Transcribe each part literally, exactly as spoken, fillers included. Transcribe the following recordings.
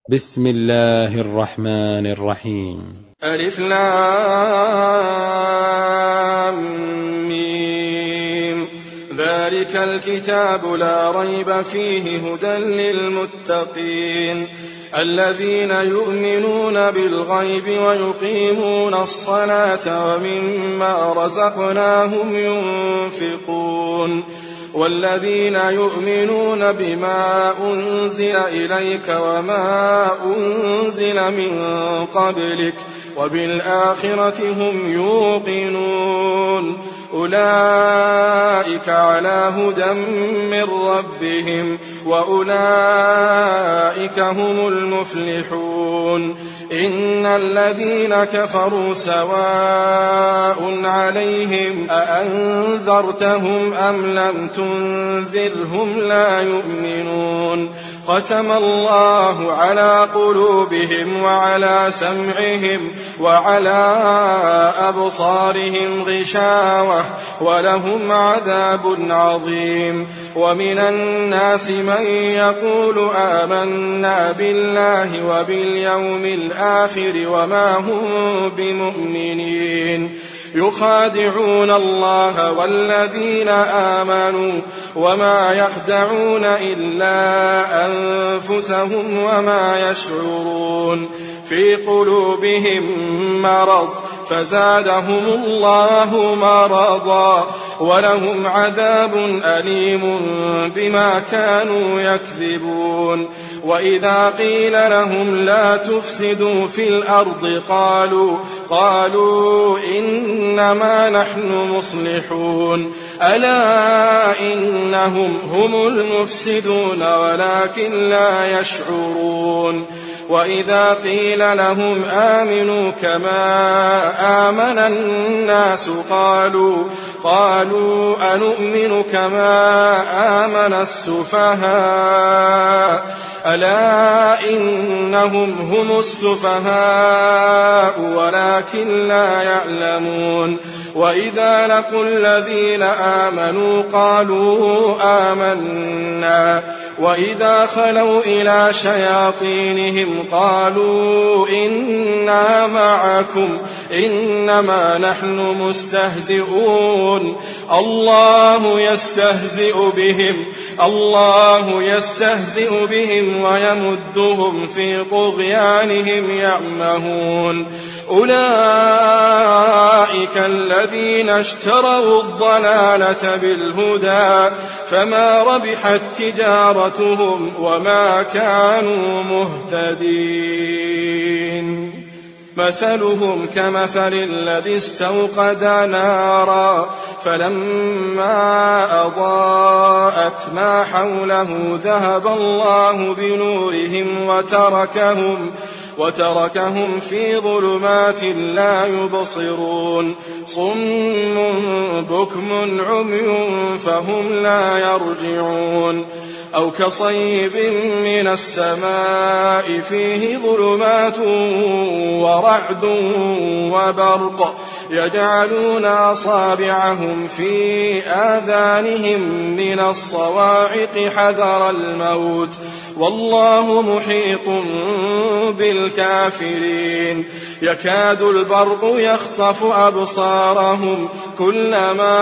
بسم الله الرحمن الرحيم. ألف لام ميم. ذلك الكتاب لا ريب فيه هدى للمتقين الذين يؤمنون بالغيب ويقيمون الصلاة ومما رزقناهم ينفقون والذين يؤمنون بما أنزل إليك وما أنزل من قبلك وبالآخرة هم يوقنون أولئك على هدى من ربهم وأولئك هم المفلحون إن الذين كفروا سواء عليهم أأنذرتهم أم لم تنذرهم لا يؤمنون ختم الله على قلوبهم وعلى سمعهم وعلى أبصارهم غشاوة ولهم عذاب عظيم ومن الناس من يقول آمنا بالله وباليوم الآخر وما هم بمؤمنين يخادعون الله والذين آمنوا وما يخدعون إلا أنفسهم وما يشعرون في قلوبهم مرض فزادهم الله مرضا ولهم عذاب أليم بما كانوا يكذبون وإذا قيل لهم لا تفسدوا في الأرض قالوا قالوا إنما نحن مصلحون ألا إنهم هم المفسدون ولكن لا يشعرون وإذا قيل لهم آمنوا كما آمن الناس قالوا قالوا أنؤمن كما آمن السفهاء ألا إنهم هم السفهاء ولكن لا يعلمون وإذا لقوا الذين آمنوا قالوا آمنا وإذا خلوا إلى شياطينهم قالوا إنا معكم إنما نحن مستهزئون الله يستهزئ بهم الله يستهزئ بهم ويمدهم في طغيانهم يعمهون أولئك الذين اشتروا الضلالة بالهدى فما ربحت تجارتهم وما كانوا مهتدين مثلهم كمثل الذي استوقد نارا فلما أضاءت ما حوله ذهب الله بنورهم وتركهم وتركهم في ظلمات لا يبصرون صم بكم عمي فهم لا يرجعون أو كصيب من السماء فيه ظلمات ورعد وبرق يجعلون أصابعهم في آذانهم من الصواعق حذر الموت والله محيط بالكافرين يكاد البرق يخطف أبصارهم كلما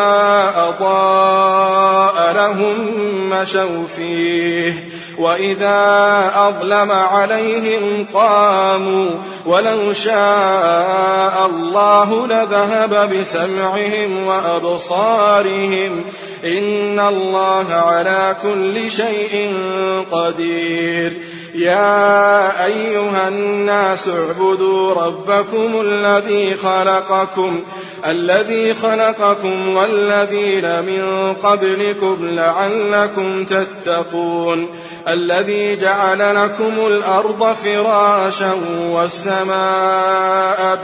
أضاء لهم مشوا فيه وإذا أظلم عليهم قاموا ولو شاء الله لذهب بسمعهم وأبصارهم إن الله على كل شيء قدير يا أيها الناس اعبدوا ربكم الذي خلقكم الذي خلقكم والذين من قبلكم لعلكم تتقون الذي جعل لكم الأرض فراشا والسماء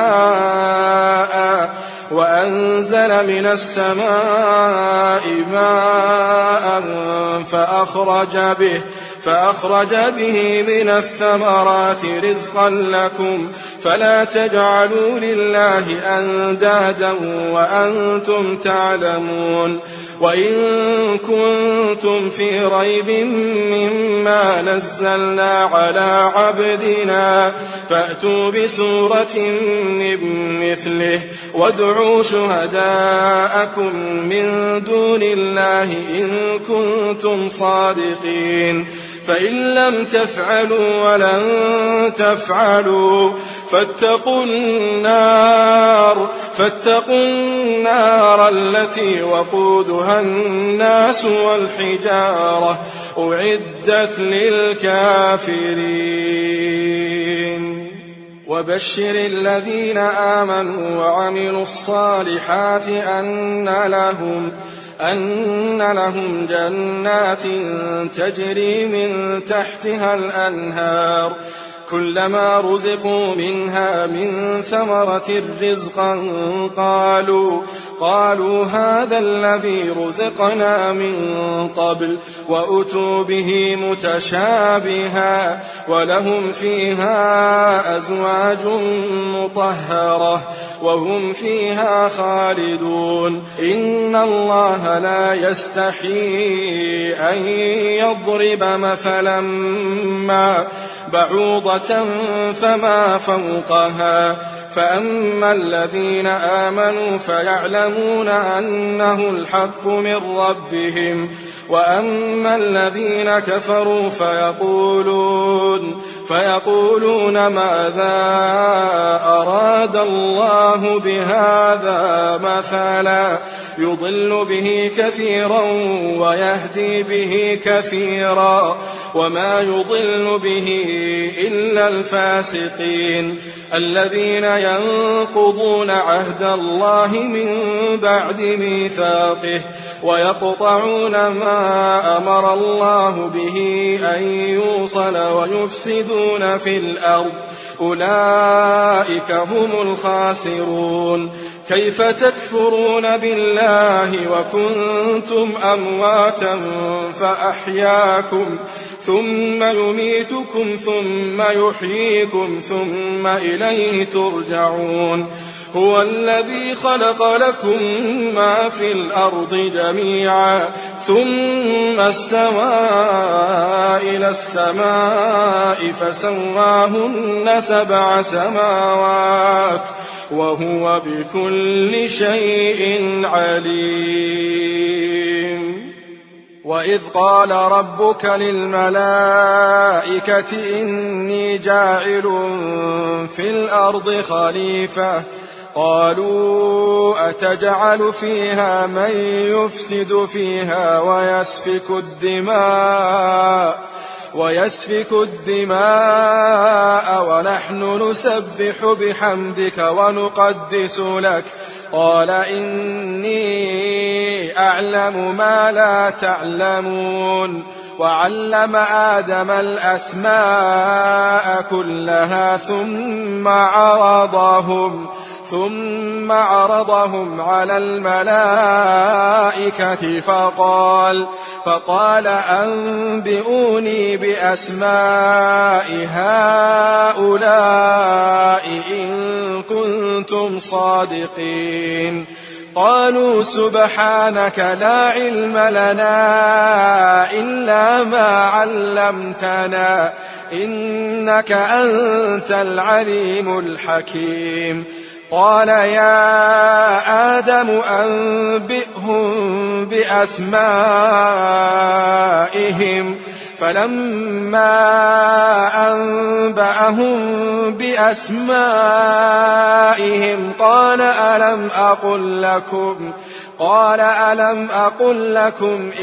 بناء وأنزل من السماء ماء فأخرج به فأخرج به من الثمرات رزقا لكم فلا تجعلوا لله أندادا وأنتم تعلمون وإن كنتم في ريب مما نزلنا على عبدنا فأتوا بسورة من مثله وادعوا شهداءكم من دون الله إن كنتم صادقين فإن لم تفعلوا ولن تفعلوا فاتقوا النار فاتقوا النار التي وقودها الناس والحجارة أعدت للكافرين وبشر الذين آمنوا وعملوا الصالحات أن لهم أن لهم جنات تجري من تحتها الأنهار كلما رزقوا منها من ثمرة رزقا قالوا قالوا هذا الذي رزقنا من قبل وأتوا به متشابها ولهم فيها أزواج مطهرة وهم فيها خالدون إن الله لا يستحيي أن يضرب مثلا ما بعوضة فما فوقها فأما الذين آمنوا فيعلمون أنه الحق من ربهم وأما الذين كفروا فيقولون فيقولون ماذا أراد الله بهذا مثلا يضل به كثيرا ويهدي به كثيرا وما يضل به إلا الفاسقين الذين ينقضون عهد الله من بعد ميثاقه ويقطعون ما أمر الله به أن يوصل ويفسدون في الأرض أولئك هم الخاسرون كيف تكفرون بالله وكنتم أمواتا فأحياكم ثم يميتكم ثم يحييكم ثم إليه ترجعون هو الذي خلق لكم ما في الأرض جميعا ثم استوى إلى السماء فسواهن سبع سماوات وهو بكل شيء عليم وإذ قال ربك للملائكة إني جاعل في الأرض خليفة قالوا أتجعل فيها من يفسد فيها ويسفك الدماء ويسفك الدماء ونحن نسبح بحمدك ونقدس لك قال إني أعلم ما لا تعلمون وعلم آدم الأسماء كلها ثم عرضهم ثم عرضهم على الملائكة فقال فقال أنبئوني بأسماء هؤلاء إن كنتم صادقين قالوا سبحانك لا علم لنا إلا ما علمتنا إنك أنت العليم الحكيم قال يا آدم أنبئهم بأسمائهم فلما أنبأهم بأسمائهم قال ألم أقل لكم قال ألم أقل لكم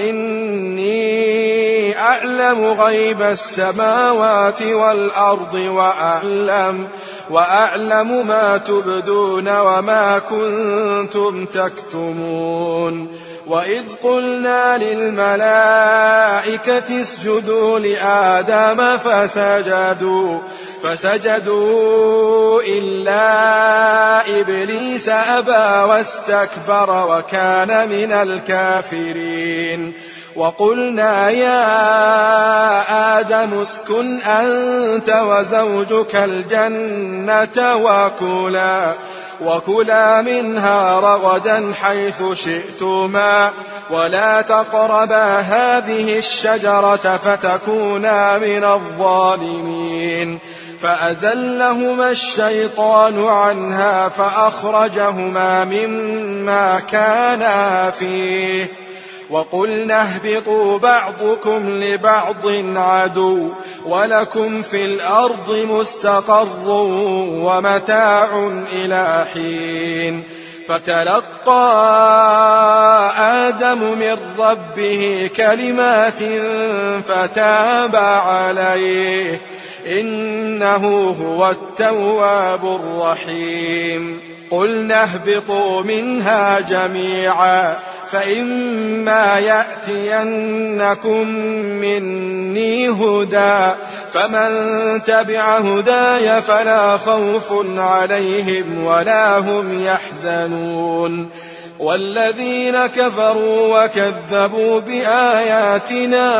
إني أعلم غيب السماوات والأرض وأعلم وأعلم ما تبدون وما كنتم تكتمون وإذ قلنا للملائكة اسجدوا لآدم فسجدوا فسجدوا إلا إبليس أبى واستكبر وكان من الكافرين وقلنا يا آدم اسكن أنت وزوجك الجنة وكلا وكلا منها رغدا حيث شئتما ولا تقربا هذه الشجرة فتكونا من الظالمين فأزلهما الشيطان عنها فأخرجهما مما كانا فيه وقلنا اهبطوا بعضكم لبعض عدو ولكم في الأرض مستقر ومتاع إلى حين فتلقى آدم من ربه كلمات فتاب عليه إنه هو التواب الرحيم قلنا اهبطوا منها جميعا فإما يأتينكم مني هدى فمن تبع هداي فلا خوف عليهم ولا هم يحزنون والذين كفروا وكذبوا بآياتنا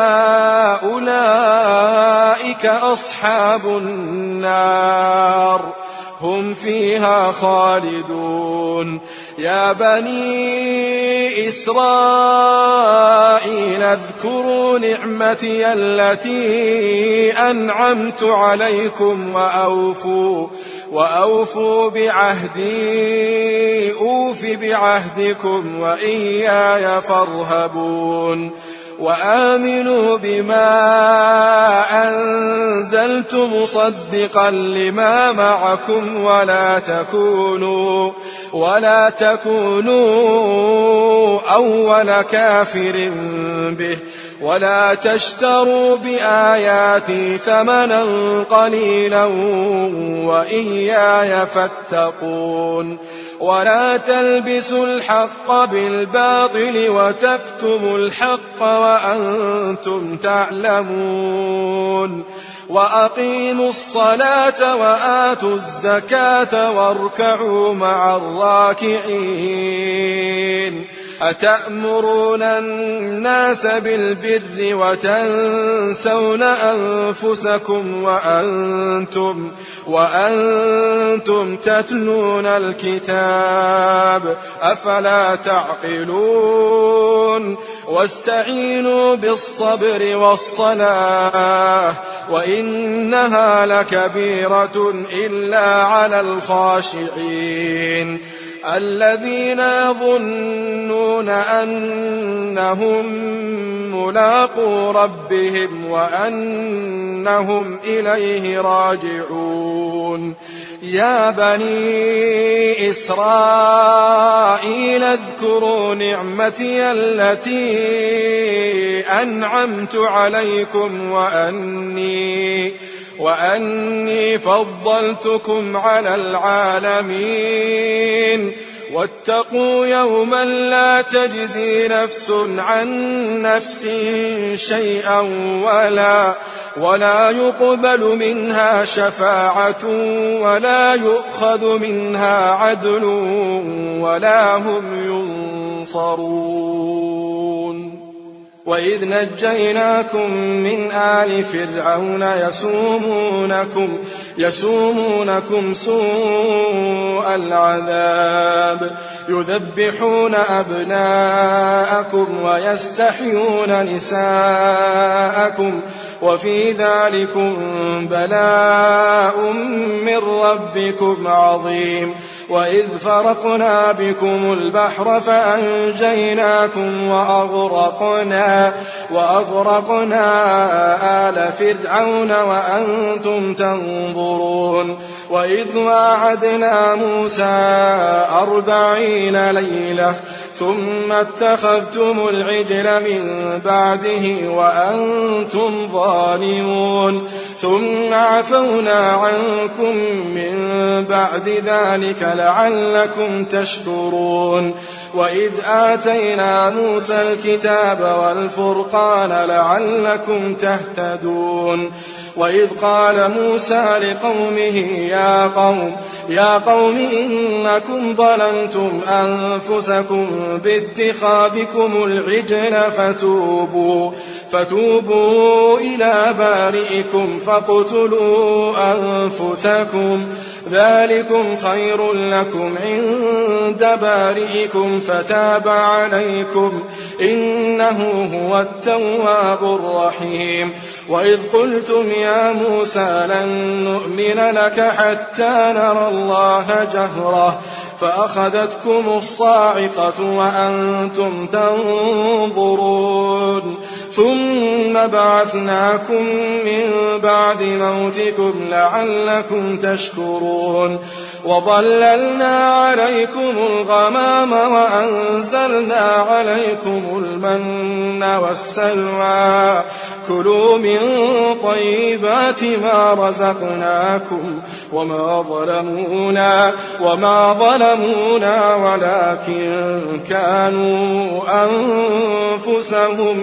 أولئك أصحاب النار هم فيها خالدون يا بني إسرائيل اذكروا نعمتي التي أنعمت عليكم وأوفوا وأوفوا بعهدي أوف بعهدكم وإياي فارهبون وآمنوا بما أنزلت مصدقا لما معكم ولا تكونوا ولا تكونوا أول كافر به ولا تشتروا بآياتي ثمنا قليلا وإياي فاتقون ولا تلبسوا الحق بالباطل وتكتموا الحق وأنتم تعلمون وأقيموا الصلاة وآتوا الزكاة واركعوا مع الراكعين أتأمرون الناس بالبر وتنسون أنفسكم وأنتم, وأنتم تتلون الكتاب أفلا تعقلون واستعينوا بالصبر والصلاة وإنها لكبيرة إلا على الخاشعين الذين يظنون أنهم ملاقو ربهم وأنهم إليه راجعون يا بني إسرائيل اذكروا نعمتي التي أنعمت عليكم وأني وأني فضلتكم على العالمين واتقوا يوما لا تجزي نفس عن نفس شيئا ولا ولا يقبل منها شفاعة ولا يؤخذ منها عدل ولا هم ينصرون وإذ نجيناكم من آل فرعون يسومونكم, يسومونكم سوء العذاب يذبحون أبناءكم ويستحيون نساءكم وفي ذلكم بلاء من ربكم عظيم وإذ فرقنا بكم البحر فأنجيناكم وأغرقنا, وأغرقنا آل فرعون وأنتم تنظرون وإذ واعدنا موسى أربعين ليلة ثم اتخذتم العجل من بعده وأنتم ظالمون ثم عفونا عنكم من بعد ذلك لعلكم تشكرون وإذ آتينا موسى الكتاب والفرقان لعلكم تهتدون وإذ قال موسى لقومه يا قوم يا قوم إنكم ظلمتم أنفسكم باتخاذكم العجل فتوبوا فتوبوا إلى بارئكم فاقتلوا أنفسكم ذلكم خير لكم عند بارئكم فتاب عليكم إنه هو التواب الرحيم وإذ قلتم يا موسى لن نؤمن لك حتى نرى الله جهرة فأخذتكم الصاعقة وأنتم تنظرون ثم بعثناكم من بعد موتكم لعلكم تشكرون وظللنا عليكم الغمام وأنزلنا عليكم المن والسلوى كلوا من طيبات ما رزقناكم وما ظلمونا وما ظلمونا ولكن كانوا أنفسهم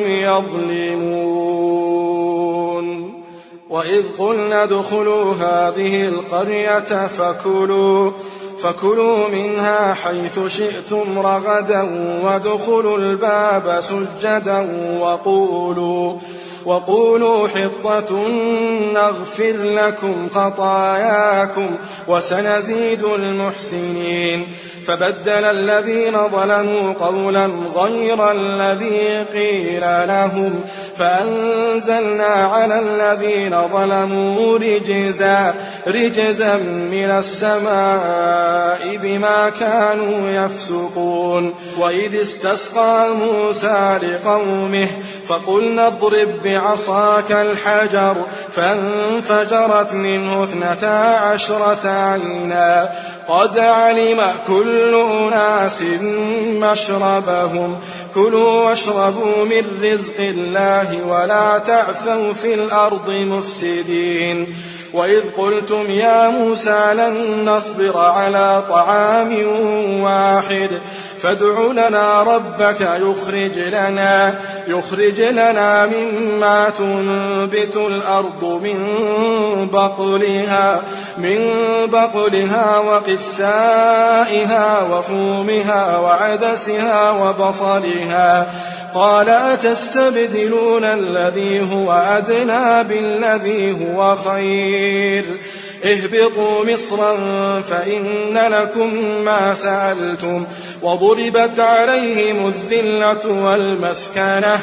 يظلمون وإذ قلنا ادخلوا هذه القرية فكلوا فكلوا منها حيث شئتم رغدا وادخلوا الباب سجدا وقولوا وقولوا حطة نغفر لكم خطاياكم وسنزيد المحسنين فبدل الذين ظلموا قولا غير الذي قيل لهم فأنزلنا على الذين ظلموا رجزا رجزا من السماء بما كانوا يفسقون وإذ استسقى موسى لقومه فقلنا اضرب بعصاك الحجر فانفجرت منه اثنتا عشرة عينا قد علم كل أناس مشربهم كلوا واشربوا من رزق الله ولا تعثوا في الأرض مفسدين وإذ قلتم يا موسى لن نصبر على طعام واحد فادع لنا ربك يخرج لنا يخرج لنا مما تنبت الأرض من بقلها من بقلها وقثائها وفومها وعدسها وبصلها قال أتستبدلون الذي هو أدنى بالذي هو خير اهبطوا مصرا فإن لكم ما سألتم وضربت عليهم الذلة والمسكنة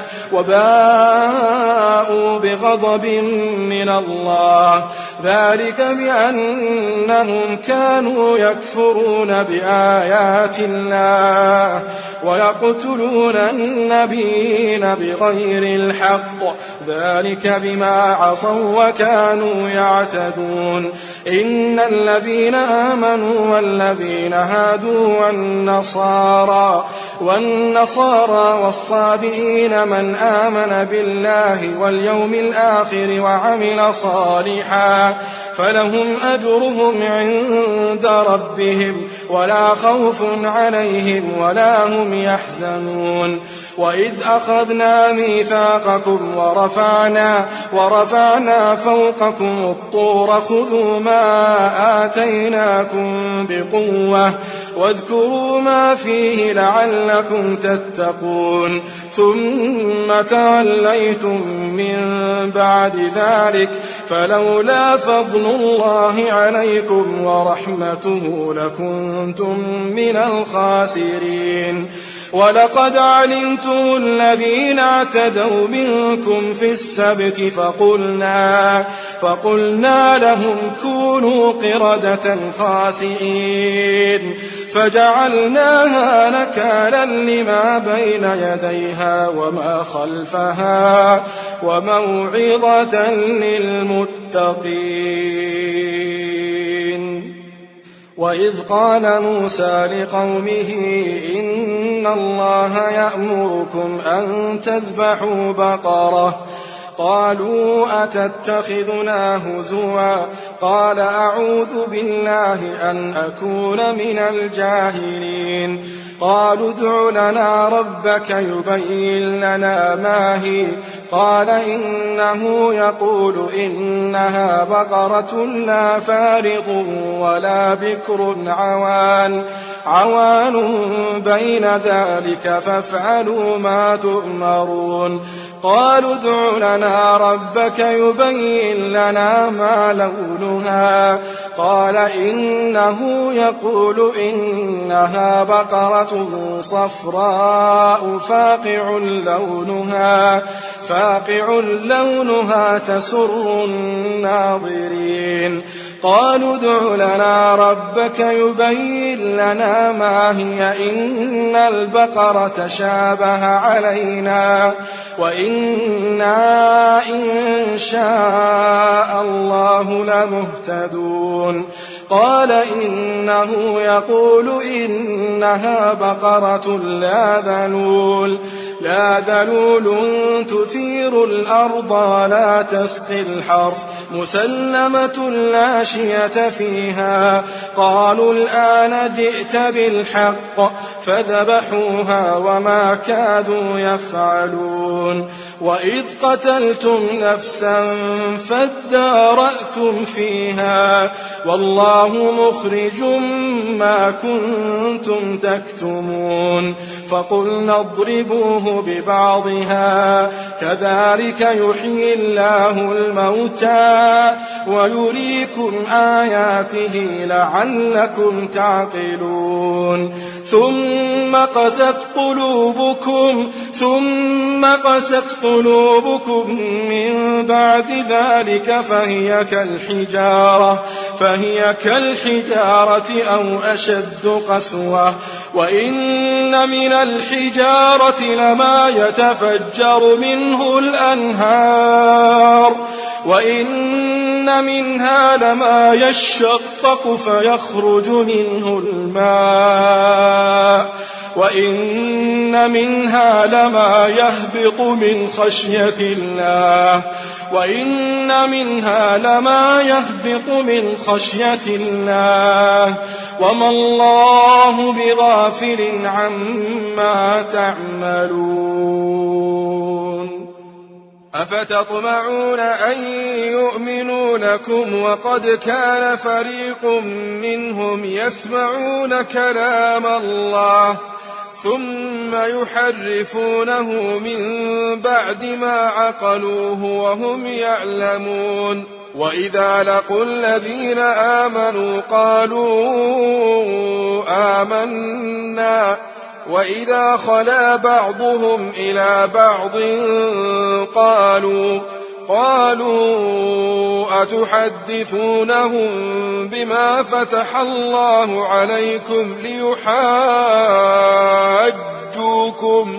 وباءوا بغضب من الله ذلك بأنهم كانوا يكفرون بآيات الله ويقتلون النبيين بغير الحق ذلك بما عصوا وكانوا يعتدون إن الذين آمنوا والذين هادوا والنصارى والنصارى والصابئين من آمن بالله واليوم الآخر وعمل صالحا فلهم أجرهم عند ربهم ولا خوف عليهم ولا هم يحزنون وإذ أخذنا ميثاقكم ورفعنا ورفعنا فوقكم الطور خذوا ما آتيناكم بقوة واذكروا ما فيه لعلكم تتقون ثم توليتم من بعد ذلك فلولا فضل الله عليكم ورحمته لكنتم من الخاسرين ولقد علمتم الذين اعتدوا منكم في السبت فقلنا, فقلنا لهم كونوا قردة خاسئين فجعلناها نكالا لما بين يديها وما خلفها وموعظة للمتقين وإذ قال موسى لقومه إن الله يأمركم أن تذبحوا بقرة قالوا أتتخذنا هزوا قال أعوذ بالله أن أكون من الجاهلين قالوا ادع لنا ربك يبين لنا ما هي قال إنه يقول إنها بقرة لا فارض ولا بكر عوان عوان بين ذلك فافعلوا ما تؤمرون قالوا ادع لنا ربك يبين لنا ما لونها قال إنه يقول إنها بقرة صفراء فاقع لونها فاقع لونها تسر الناظرين قالوا ادع لنا ربك يبين لنا ما هي إن البقرة تشابه علينا وإنا إن شاء الله لمهتدون قال إنه يقول إنها بقرة لا ذلول لا ذلول تثير الأرض ولا تسقي الحرث مسلمة لا شية فيها قالوا الآن جئت بالحق فذبحوها وما كادوا يفعلون وإذ قتلتم نفسا فادارأتم فيها والله مخرج ما كنتم تكتمون فقلنا اضربوه ببعضها كذلك يحيي الله الموتى ويريكم آياته لعلكم تعقلون ثم قست قلوبكم ثم قست قلوبكم من بعد ذلك فهي كالحجارة فهي كالحجارة أو أشد قسوة وإن من الحجارة لما يتفجر منه الأنهار وإن منها لما يشقق فيخرج منه الماء وإن منها لما يهبط من خشية الله وإن منها لما يهبط من خشية الله وما الله بغافل عما تعملون أفتطمعون أن يؤمنوا لكم وقد كان فريق منهم يسمعون كلام الله ثم يحرفونه من بعد ما عقلوه وهم يعلمون وإذا لقوا الذين آمنوا قالوا آمنا وإذا خلا بعضهم إلى بعض قالوا قالوا أتحدثونهم بما فتح الله عليكم ليحاجوكم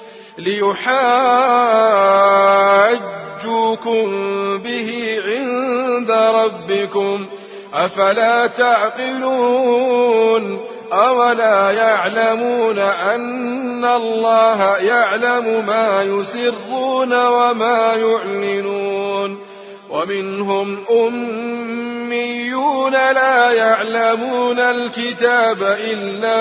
ليحاجوكم به عند ربكم أفلا تعقلون أولا يعلمون أن الله يعلم ما يسرون وما يعلنون ومنهم أميون لا يعلمون الكتاب إلا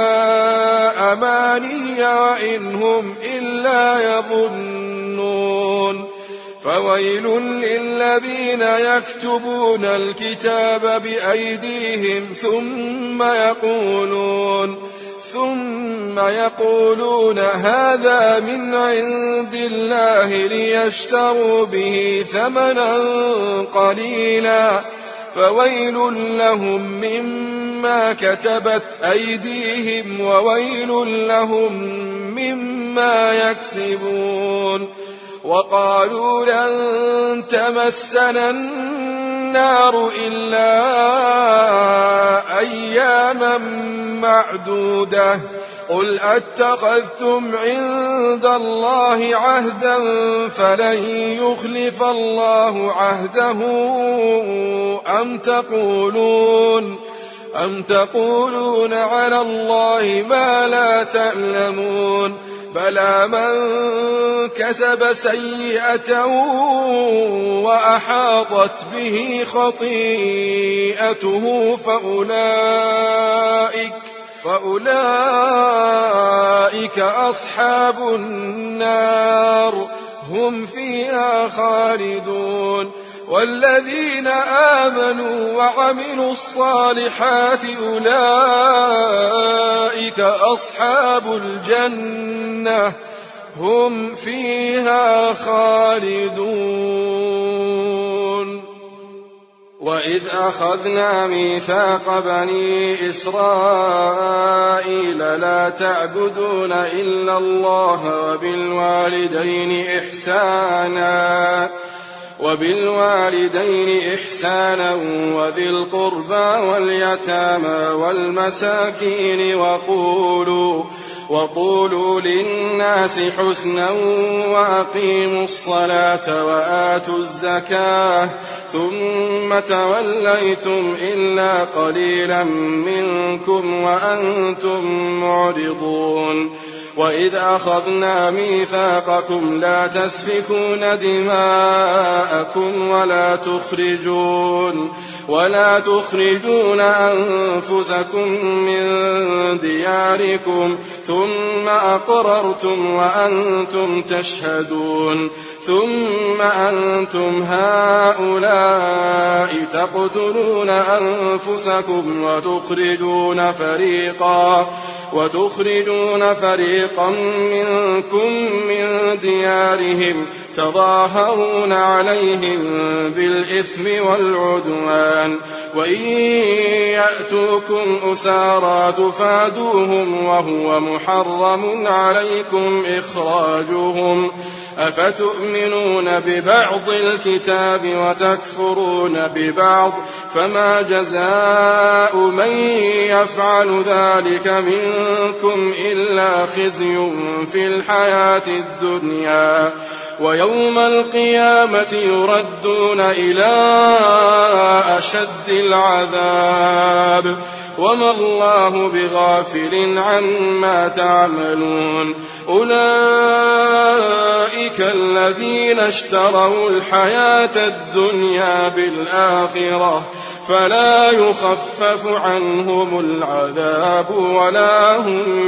أماني وإنهم إلا يظنون فويل للذين يكتبون الكتاب بأيديهم ثم يقولون ثم يقولون هذا من عند الله ليشتروا به ثمنا قليلا فويل لهم مما كتبت أيديهم وويل لهم مما يكسبون وقالوا لن تمسنا النار إلا أياما معدودة قل أتخذتم عند الله عهدا فلن يخلف الله عهده أم تقولون أم تقولون على الله ما لا تعلمون بلى من كسب سيئة وأحاطت به خطيئته فأولئك, فأولئك أصحاب النار هم فيها خالدون. والذين آمنوا وعملوا الصالحات أولئك أصحاب الجنة هم فيها خالدون. وإذ أخذنا ميثاق بني إسرائيل لا تعبدون إلا الله وبالوالدين إحسانا وبالوالدين إحسانا وذي القربى واليتامى والمساكين وقولوا وقولوا للناس حسنا وأقيموا الصلاة وآتوا الزكاة ثم توليتم إلا قليلا منكم وأنتم معرضون. وإذ أخذنا ميثاقكم لا تسفكون دماءكم ولا تخرجون ولا تخرجون أنفسكم من دياركم ثم أقررتم وأنتم تشهدون ثم أنتم هؤلاء تقتلون أنفسكم وتخرجون فريقا وتخرجون فريقا منكم من ديارهم تظاهرون عليهم بالإثم والعدوان وإن يأتوكم أسارى تفادوهم وهو محرم عليكم إخراجهم أفتؤمنون ببعض الكتاب وتكفرون ببعض فما جزاء من يفعل ذلك منكم إلا خزي في الحياة الدنيا ويوم القيامة يردون إلى أشد العذاب وما الله بغافل عما تعملون. أولئك الذين اشتروا الحياة الدنيا بالآخرة فلا يخفف عنهم العذاب ولا هم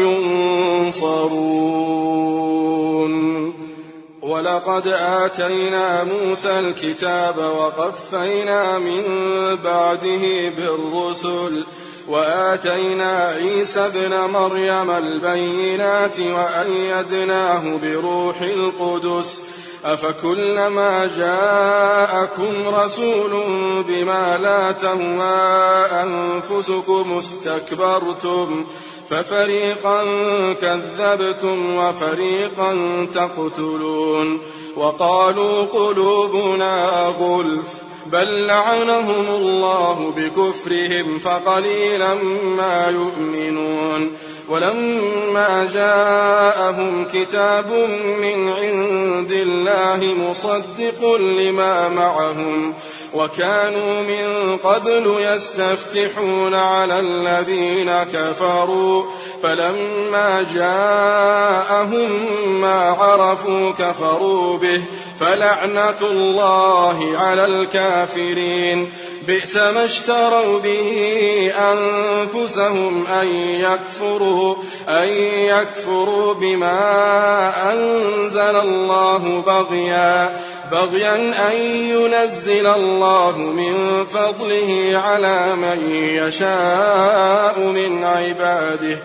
ينصرون. ولقد آتينا موسى الكتاب وقفينا من بعده بالرسل وآتينا عيسى ابن مريم البينات وأيدناه بروح القدس أفكلما جاءكم رسول بما لا تهوى أنفسكم استكبرتم ففريقا كذبتم وفريقا تقتلون. وقالوا قلوبنا غلف بل لعنهم الله بكفرهم فقليلا ما يؤمنون. ولما جاءهم كتاب من عند الله مصدق لما معهم وكانوا من قبل يستفتحون على الذين كفروا فلما جاءهم ما عرفوا كفروا به فلعنة الله على الكافرين. بئس ما اشتروا به أنفسهم أن يكفروا, أن يكفروا بما أنزل الله بغيا بغيا أن ينزل الله من فضله على من يشاء من عباده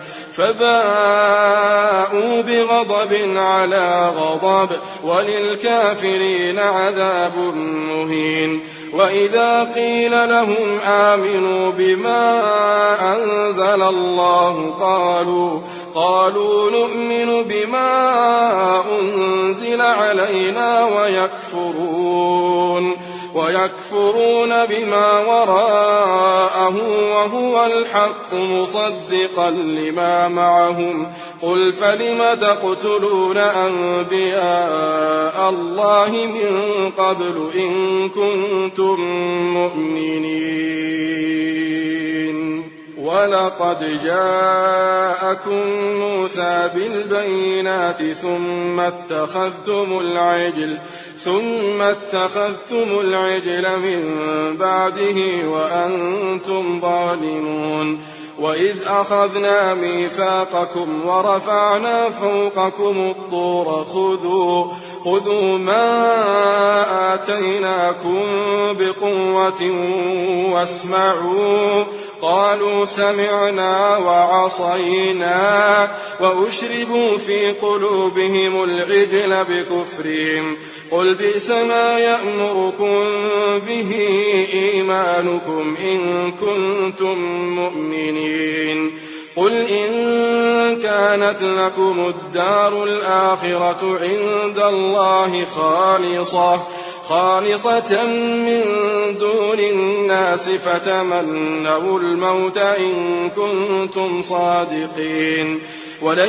فباءوا بغضب على غضب وللكافرين عذاب مهين. وإذا قيل لهم آمنوا بما أنزل الله قالوا قالوا نؤمن بما أنزل علينا ويكفرون ويكفرون بما وراءه وهو الحق مصدقا لما معهم قل فلم تقتلون أنبياء الله من قبل إن كنتم مؤمنين ولقد جاءكم موسى بالبينات ثم اتخذتم العجل ثم اتخذتم العجل من بعده وأنتم ظالمون وإذ أخذنا ميثاقكم ورفعنا فوقكم الطور خذوا, خذوا ما آتيناكم بقوة واسمعوا قالوا سمعنا وعصينا وأشربوا في قلوبهم العجل بكفرهم قل بئس ما يأمركم به إيمانكم إن كنتم مؤمنين قل إن كانت لكم الدار الآخرة عند الله خالصة خالصة من دون الناس فتمنوا الموت إن كنتم صادقين ولن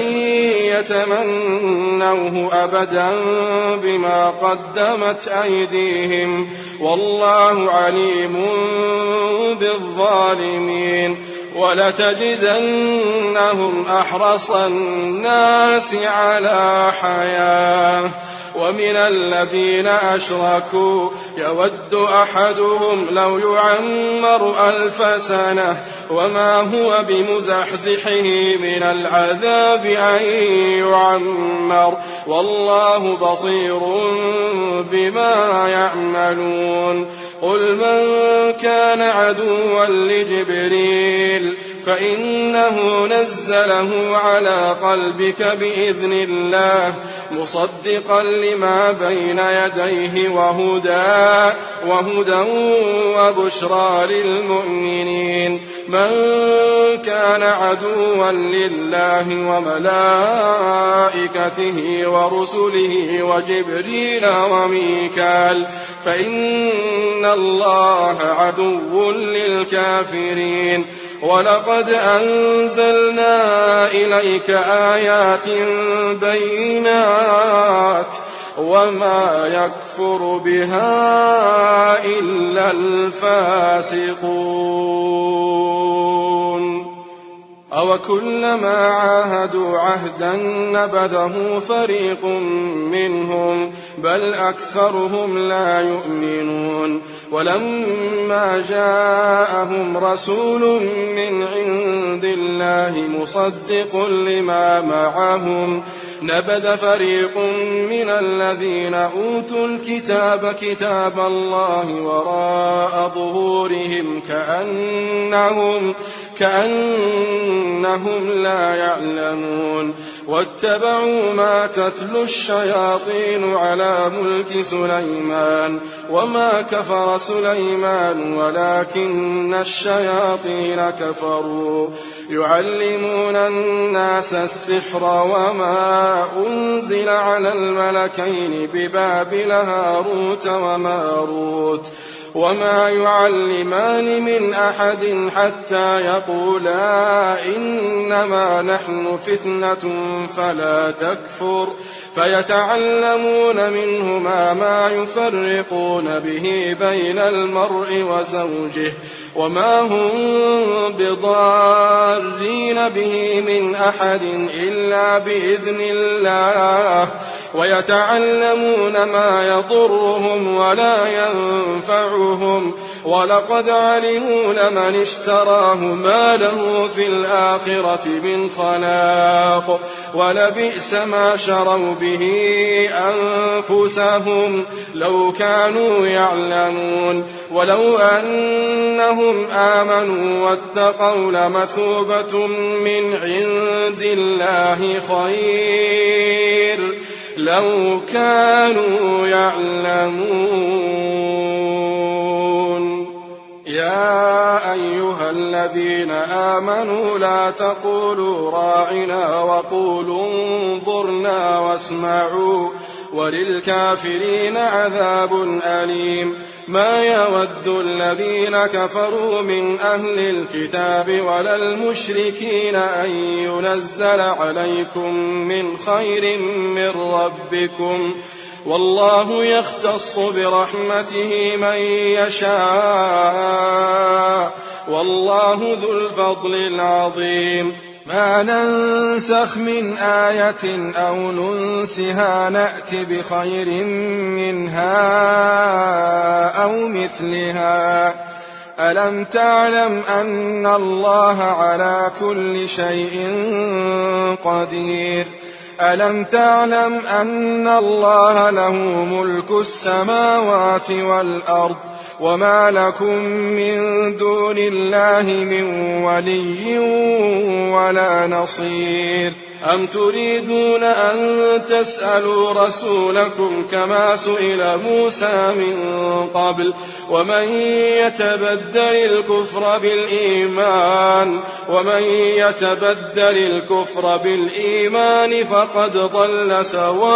يتمنوه أبدا بما قدمت أيديهم والله عليم بالظالمين ولتجدنهم أحرص الناس على حياة ومن الذين أشركوا يود أحدهم لو يعمر ألف سنة وما هو بمزحزحه من العذاب أن يعمر والله بصير بما يعملون قل من كان عدوا لجبريل فإنه نزله على قلبك بإذن الله مصدقا لما بين يديه وهدى, وهدى وبشرى للمؤمنين من كان عدوا لله وملائكته ورسله وجبريل وميكال فإن الله عدو للكافرين ولقد أنزلنا إليك آيات بينات وما يكفر بها إلا الفاسقون أو كلما عاهدوا عهدا نبذه فريق منهم بل أكثرهم لا يؤمنون ولما جاءهم رسول من عند الله مصدق لما معهم نبذ فريق من الذين أوتوا الكتاب كتاب الله وراء ظهورهم كأنهم, كأنهم لا يعلمون واتبعوا ما تتلو الشياطين على ملك سليمان وما كفر سليمان ولكن الشياطين كفروا يعلمون الناس السحر وما أنزل على الملكين ببابل هاروت وماروت وما يعلمان من أحد حتى يقولا إنما نحن فتنة فلا تكفر فيتعلمون منهما ما يفرقون به بين المرء وزوجه وما هم بضارين به من أحد إلا بإذن الله ويتعلمون ما يضرهم ولا ينفعهم ولقد علموا لمن اشتراه ما له في الآخرة من خلاق ولبئس ما شروا به أنفسهم لو كانوا يعلمون ولو أنهم آمنوا واتقوا لمثوبة من عند الله خير لو كانوا يعلمون يا أيها الذين آمنوا لا تقولوا راعنا وقولوا انظرنا واسمعوا وللكافرين عذاب أليم ما يود الذين كفروا من أهل الكتاب ولا المشركين أن ينزل عليكم من خير من ربكم والله يختص برحمته من يشاء والله ذو الفضل العظيم. ما ننسخ من آية أو ننسها نأت بخير منها أو مثلها. ألم تعلم أن الله على كل شيء قدير؟ ألم تعلم أن الله له ملك السماوات والأرض وما لكم من دون الله من ولي ولا نصير؟ أم تريدون أن تسألوا رسولكم كما سئل موسى من قبل ومن يتبدل الكفر بالإيمان ومن يتبدل الكفر بالإيمان فقد ضل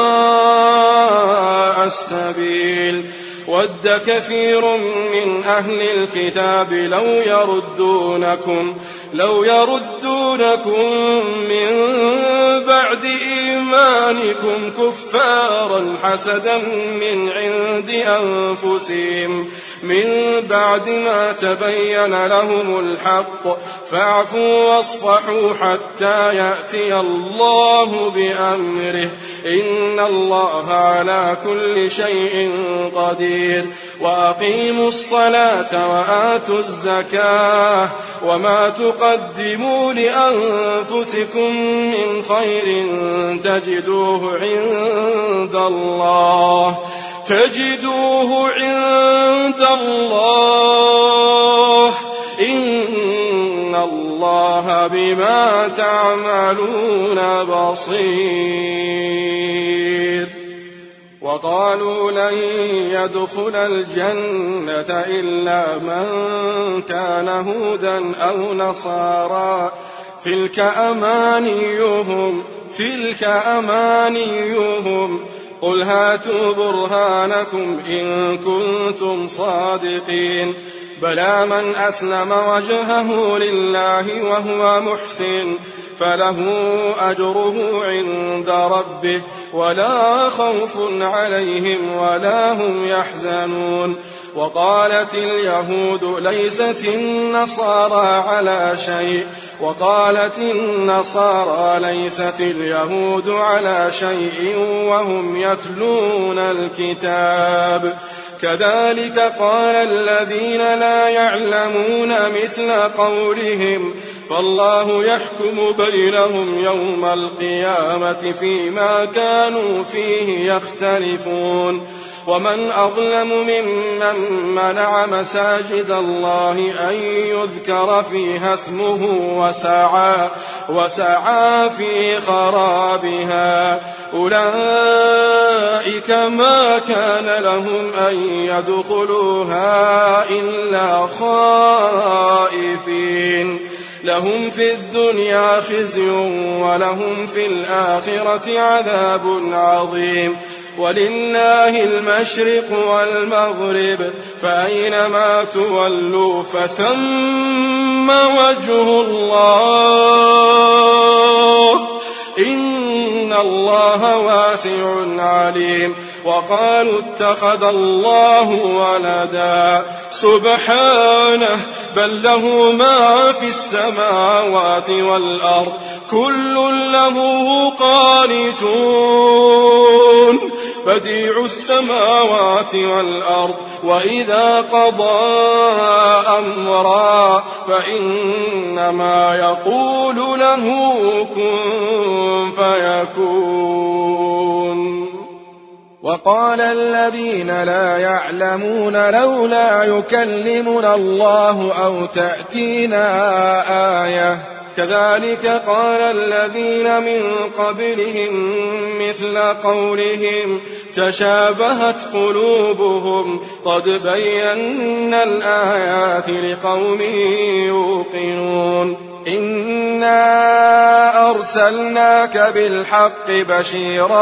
سواء السبيل. ود كثير من أهل الكتاب لو يردونكم لو يردونكم من بعد إيمانكم كفارا حسدا من عند أنفسهم من بعد ما تبين لهم الحق فاعفوا واصفحوا حتى يأتي الله بأمره إن الله على كل شيء قدير. وأقيموا الصلاة وآتوا الزكاة وما تقدموا لأنفسكم من خير تجدوه عند الله تجدوه عند الله إن الله بما تعملون بصير. وقالوا لن يدخل الجنة إلا من كان هودا أو نصارى تلك أمانيهم تلك أمانيهم قل هاتوا برهانكم إن كنتم صادقين. بلى من أسلم وجهه لله وهو محسن فله أجره عند ربه ولا خوف عليهم ولا هم يحزنون. وقالت اليهود ليست النصارى على شيء وقالت النصارى ليست اليهود على شيء وهم يتلون الكتاب كذلك قال الذين لا يعلمون مثل قولهم فالله يحكم بينهم يوم القيامة فيما كانوا فيه يختلفون. ومن أظلم ممن منع مساجد الله أن يذكر فيها اسمه وسعى, وسعى في خرابها أولئك ما كان لهم أن يدخلوها إلا خائفين لهم في الدنيا خزي ولهم في الآخرة عذاب عظيم. ولله المشرق والمغرب فأينما تولوا فثم وجه الله إن الله واسع عليم. وقالوا اتخذ الله ولدا سبحانه بل له ما في السماوات والأرض كل له قانتون بديع السماوات والأرض وإذا قضى أمرا فإنما يقول له كن فيكون. وقال الذين لا يعلمون لولا يكلمنا الله أو تأتينا آية كذلك قال الذين من قبلهم مثل قولهم تشابهت قلوبهم قد بينا الآيات لقوم يوقنون. إنا أرسلناك بالحق بشيرا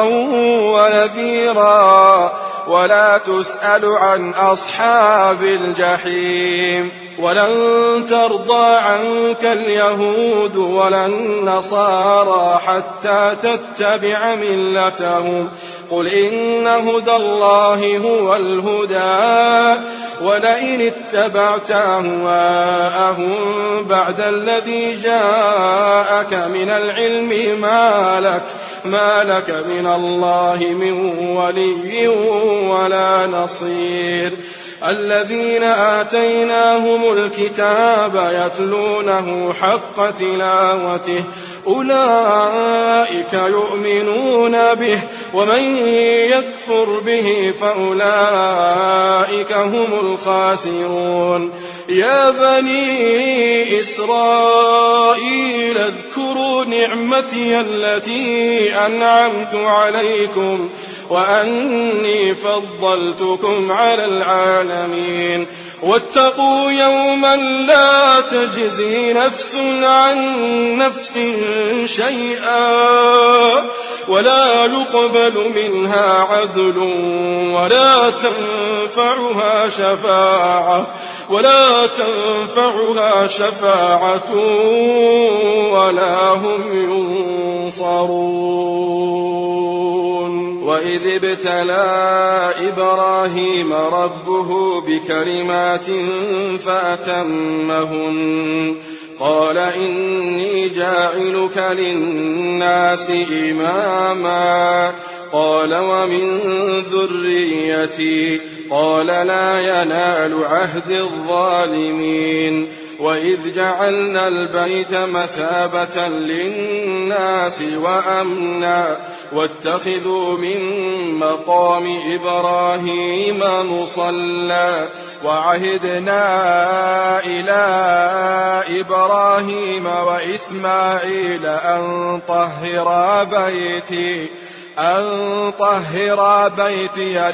ونذيرا ولا تسأل عن أصحاب الجحيم ولن ترضى عنك اليهود ولا النصارى حتى تتبع ملتهم قل إن هدى الله هو الهدى ولئن اتبعت أهواءهم بعد الذي جاءك من العلم ما لك, ما لك من الله من ولي ولا نصير. الذين آتيناهم الكتاب يتلونه حق تلاوته أولئك يؤمنون به ومن يكفر به فأولئك هم الخاسرون. يا بني إسرائيل اذكروا نعمتي التي أنعمت عليكم وأني فضلتكم على العالمين واتقوا يوما لا تجزي نفس عن نفس شيئا ولا يقبل منها عدل ولا تنفعها شفاعة ولا تنفعها شفاعة ولا هم ينصرون. وإذ ابتلى إبراهيم ربه بكلمات فأتمهن قال إني جاعلك للناس إماما قال ومن ذريتي قال لا ينال عهد الظالمين. وإذ جعلنا البيت مثابة للناس وأمنا واتخذوا من مقام إبراهيم مصلى وعهدنا إلى إبراهيم وإسماعيل أن طهرا بيتي أن طهرا بيتي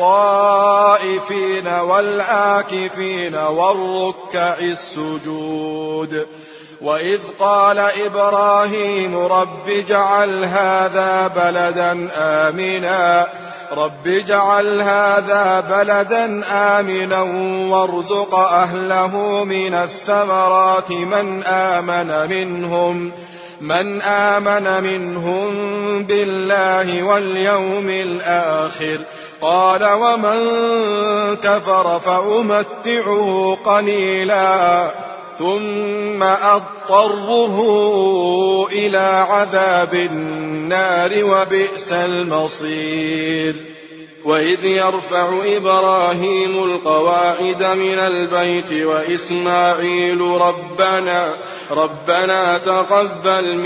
للطائفين والعاكفين والركع السجود. وإذ قال إبراهيم رب اجعل هذا بلدا آمنا رب اجعل هذا بلدا آمنا وارزق أهله من الثمرات من آمن منهم من آمن منهم بالله واليوم الآخر قال ومن كفر فأمتعه قليلا ثم أضطره إلى عذاب النار وبئس المصير. وإذ يرفع إبراهيم القواعد من البيت وإسماعيل ربنا ربنا تقبل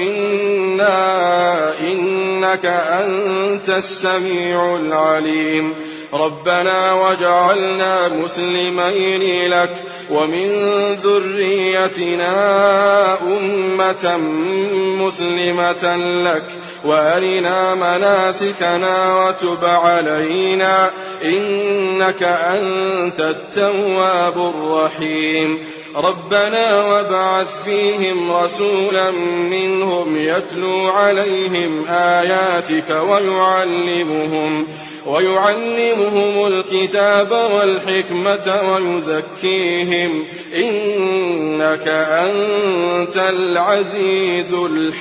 منا إنك أنت السميع العليم ربنا واجعلنا مسلمين لك ومن ذريتنا أمة مسلمة لك وأرنا مناسكنا وتب علينا إنك أنت التواب الرحيم. ربنا وابعث فيهم رسولا منهم يتلو عليهم آياتك ويعلمهم ويعلمهم الكتاب والحكمة ويزكيهم إنك أنت العزيز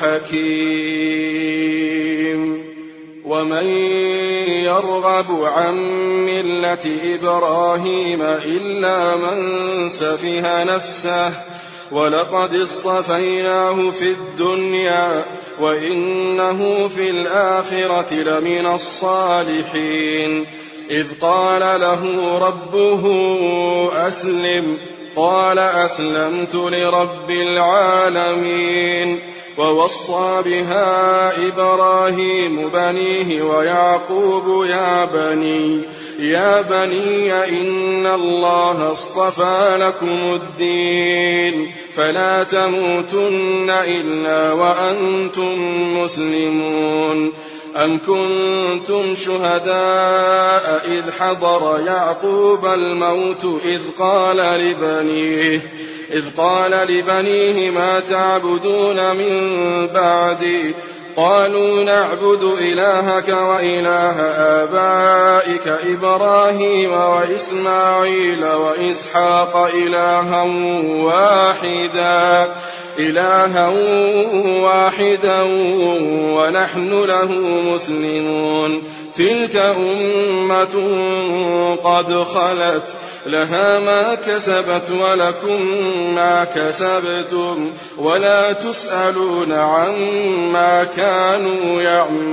الحكيم. ومن يرغب عن ملة إبراهيم إلا من سفه نفسه ولقد اصطفيناه في الدنيا وإنه في الآخرة لمن الصالحين. إذ قال له ربه أسلم قال أسلمت لرب العالمين. ووصى بها إبراهيم بنيه ويعقوب يا بني يا بني إن الله اصطفى لكم الدين فلا تموتن إلا وأنتم مسلمون. أم كنتم شهداء إذ حضر يعقوب الموت إذ قال لبنيه إذ قال لبنيه ما تعبدون من بعدي قالوا نعبد إلهك وإله آبائك إبراهيم وإسماعيل وإسحاق إلها واحدا إلها واحدا ونحن له مسلمون تلك أمة قد خلت لها ما كسبت ولكم ما كسبتم ولا تسألون عما كانوا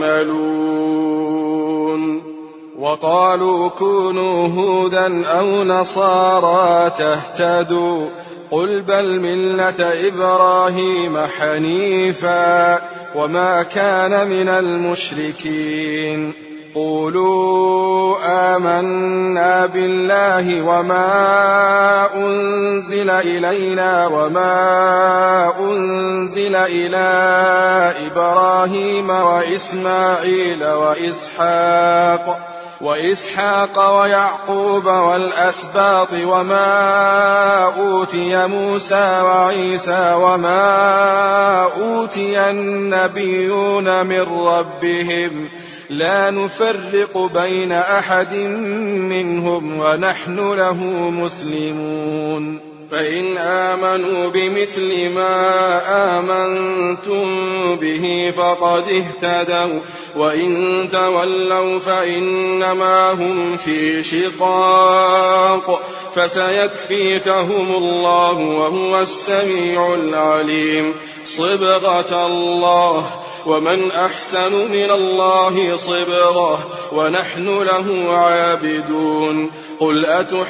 يعملون وقالوا كونوا هودا أو نصارى تهتدوا قل بل ملة إبراهيم حنيفا وما كان من المشركين قولوا آمنا بالله وما أنزل إلينا وما أنزل إلى إبراهيم وإسماعيل وإسحاق وإسحاق ويعقوب والأسباط وما أوتي موسى وعيسى وما أوتي النبيون من ربهم لا نفرق بين أحد منهم ونحن له مسلمون فإن آمنوا بمثل ما آمنتم به فقد اهتدوا وإن تولوا فإنما هم في شقاق فسيكفيكهم الله وهو السميع العليم صبغة الله ومن أحسن من الله صبغة ونحن له عابدون قل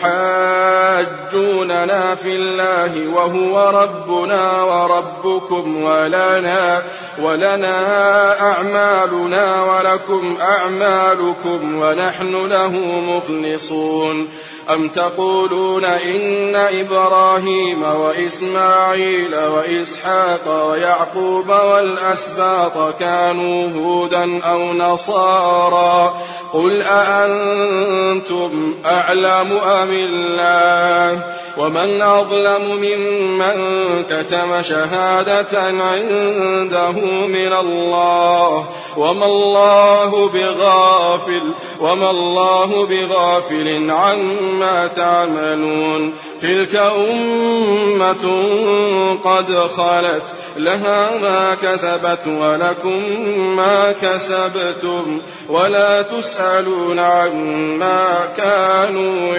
أتحاجوننا في الله وهو ربنا وربكم ولنا, ولنا أعمالنا ولكم أعمالكم ونحن له مخلصون أم تقولون إن إبراهيم وإسماعيل وإسحاق ويعقوب والأسباط كانوا هودا أو نصارى قل أأنتم أعلم أم الله ومن أظلم ممن كتم شهادة عنده من الله وما الله بغافل وما الله بغافل عما تعملون تلك أمة قد خلت لها ما كسبت ولكم ما كسبتم ولا تسألون عما كانوا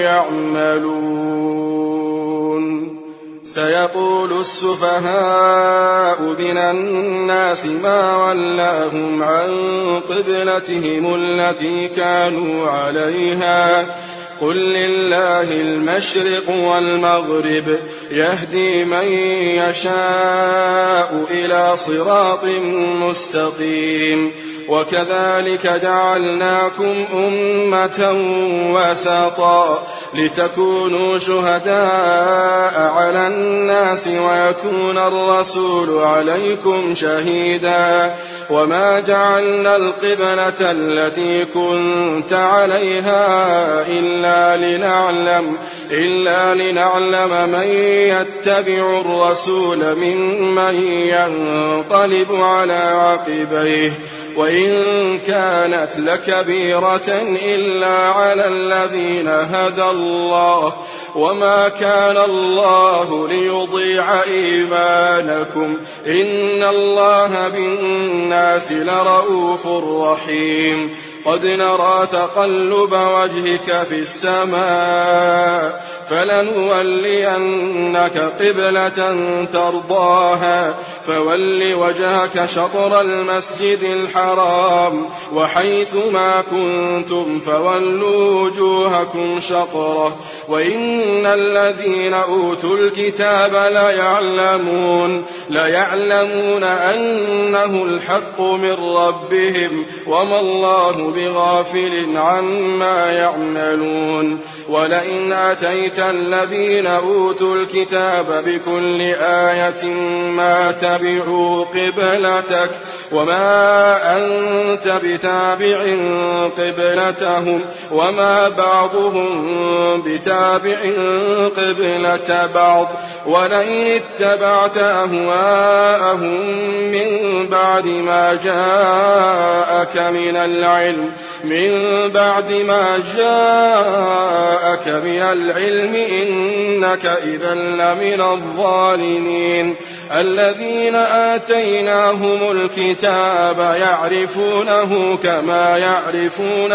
يعملون سيقول السفهاء من الناس ما ولاهم عن قبلتهم التي كانوا عليها قل لله المشرق والمغرب يهدي من يشاء إلى صراط مستقيم وكذلك جعلناكم أمة وسطا لتكونوا شهداء على الناس ويكون الرسول عليكم شهيدا وما جعلنا القبلة التي كنت عليها إلا لنعلم إلا لنعلم من يتبع الرسول ممن ينقلب على عقبيه وإن كانت لكبيرة إلا على الذين هدى الله وما كان الله ليضيع إيمانكم إن الله بالناس لرؤوف رحيم قد نرى تقلب وجهك في السماء فلنولينك قبلة ترضاها فول وجهك شطر المسجد الحرام وحيث ما كنتم فولوا وجوهكم شطره وإن الذين أوتوا الكتاب ليعلمون ليعلمون أنه الحق من ربهم وما الله بغافل عما يعملون ولئن أتيت أتاك الذين أوتوا الكتاب بكل آية ما تبعوا قبلتك وما أنت بتابع قبلتهم وما بعضهم بتابع قبلة بعض ولئن اتبعت أهواءهم من بعد ما جاءك من العلم من بعد ما جاءك من العلم إنك إذا لمن الظالمين. الذين آتيناهم الكتاب يعرفونه كما يعرفون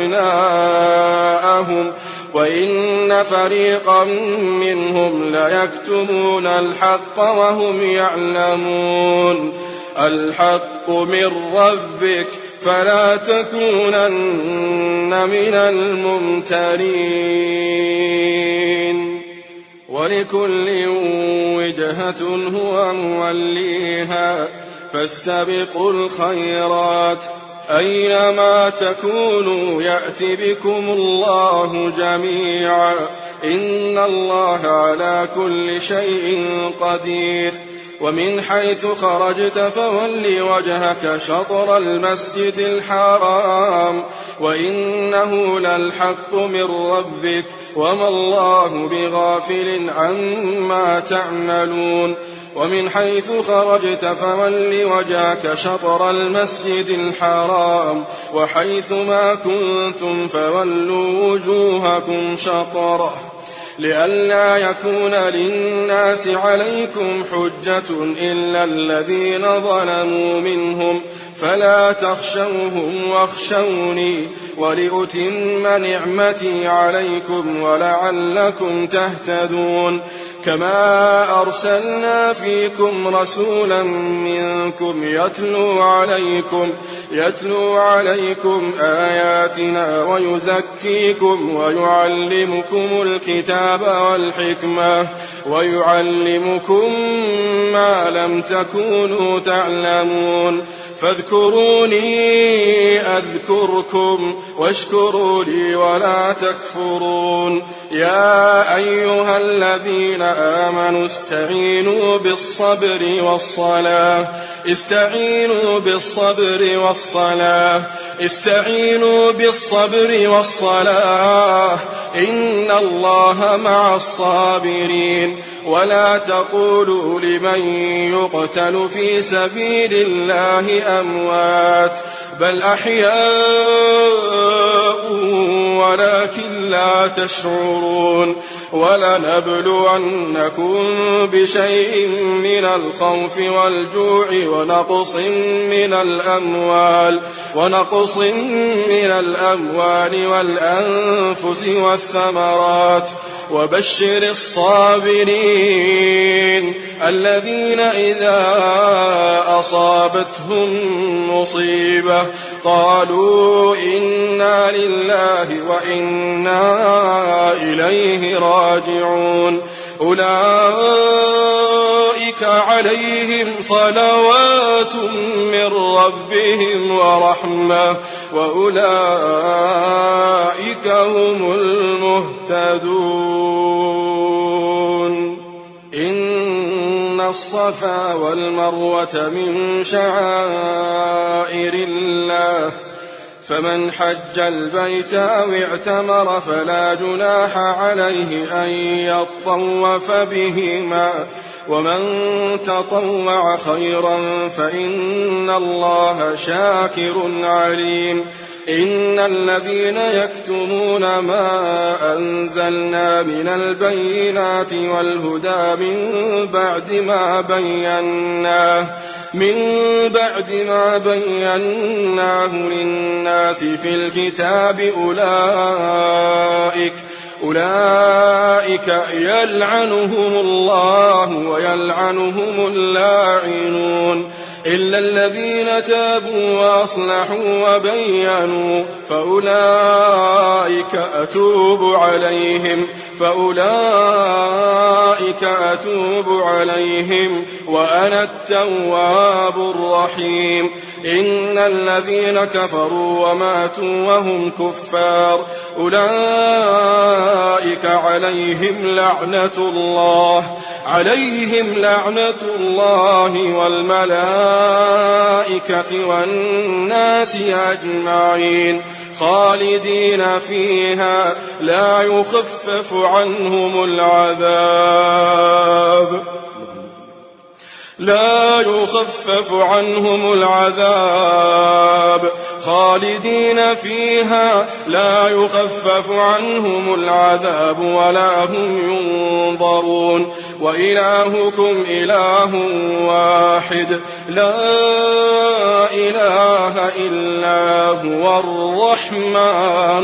أبناءهم وإن فريقا منهم ليكتمون الحق وهم يعلمون. الحق من ربك فلا تكونن من الممترين. ولكل وجهة هو موليها فاستبقوا الخيرات أينما تكونوا يأت بكم الله جميعا إن الله على كل شيء قدير. ومن حيث خرجت فول وجهك شطر المسجد الحرام وإنه للحق من ربك وما الله بغافل عما تعملون. ومن حيث خرجت فول وجهك شطر المسجد الحرام وحيث ما كنتم فولوا وجوهكم شطره لئلا يكون للناس عليكم حجة إلا الذين ظلموا منهم فلا تخشوهم واخشوني ولأتم نعمتي عليكم ولعلكم تهتدون. كما أرسلنا فيكم رسولا منكم يتلو عليكم يتلو عليكم آياتنا ويزكيكم ويعلمكم الكتاب والحكمة ويعلمكم ما لم تكونوا تعلمون. فاذكروني أذكركم واشكروا لي ولا تكفرون. يا أيها الذين آمنوا استعينوا بالصبر والصلاة استعينوا بالصبر والصلاة استعينوا بالصبر والصلاة إن الله مع الصابرين. ولا تقولوا لمن يقتل في سبيل الله أموات بل أحياء ولكن لا تشعرون. ولنبلونكم بشيء من الخوف والجوع ونقص من الأموال ونقص من الأموال والأنفس والثمرات وبشر الصابرين الذين إذا أصابتهم مصيبة قالوا إنا لله وإنا إليه راجعون. أولئك عليهم صلوات من ربهم ورحمة وأولئك هم المهتدون. إن الصفا والمروة من شعائر الله فمن حج البيت أو اعتمر فلا جناح عليه أن يطوف بهما ومن تطوع خيرا فإن الله شاكر عليم. إن الذين يكتمون ما أنزلنا من البينات والهدى من بعد ما بيناه من بعد ما بيناه للناس في الكتاب أولئك أولئك يلعنهم الله ويلعنهم اللاعنون. إلا الذين تابوا وأصلحوا وبينوا فأولئك أتوب عليهم فأولئك أتوب عليهم وأنا التواب الرحيم. إن الذين كفروا وماتوا وهم كفار أولئك عليهم لعنة الله عليهم لعنة الله والملائكة والناس أجمعين خالدين فيها لا يخفف عنهم العذاب لا يخفف عنهم العذاب خالدين فيها لا يخفف عنهم العذاب ولا هم ينظرون. وإلهكم إله واحد لا إله إلا هو الرحمن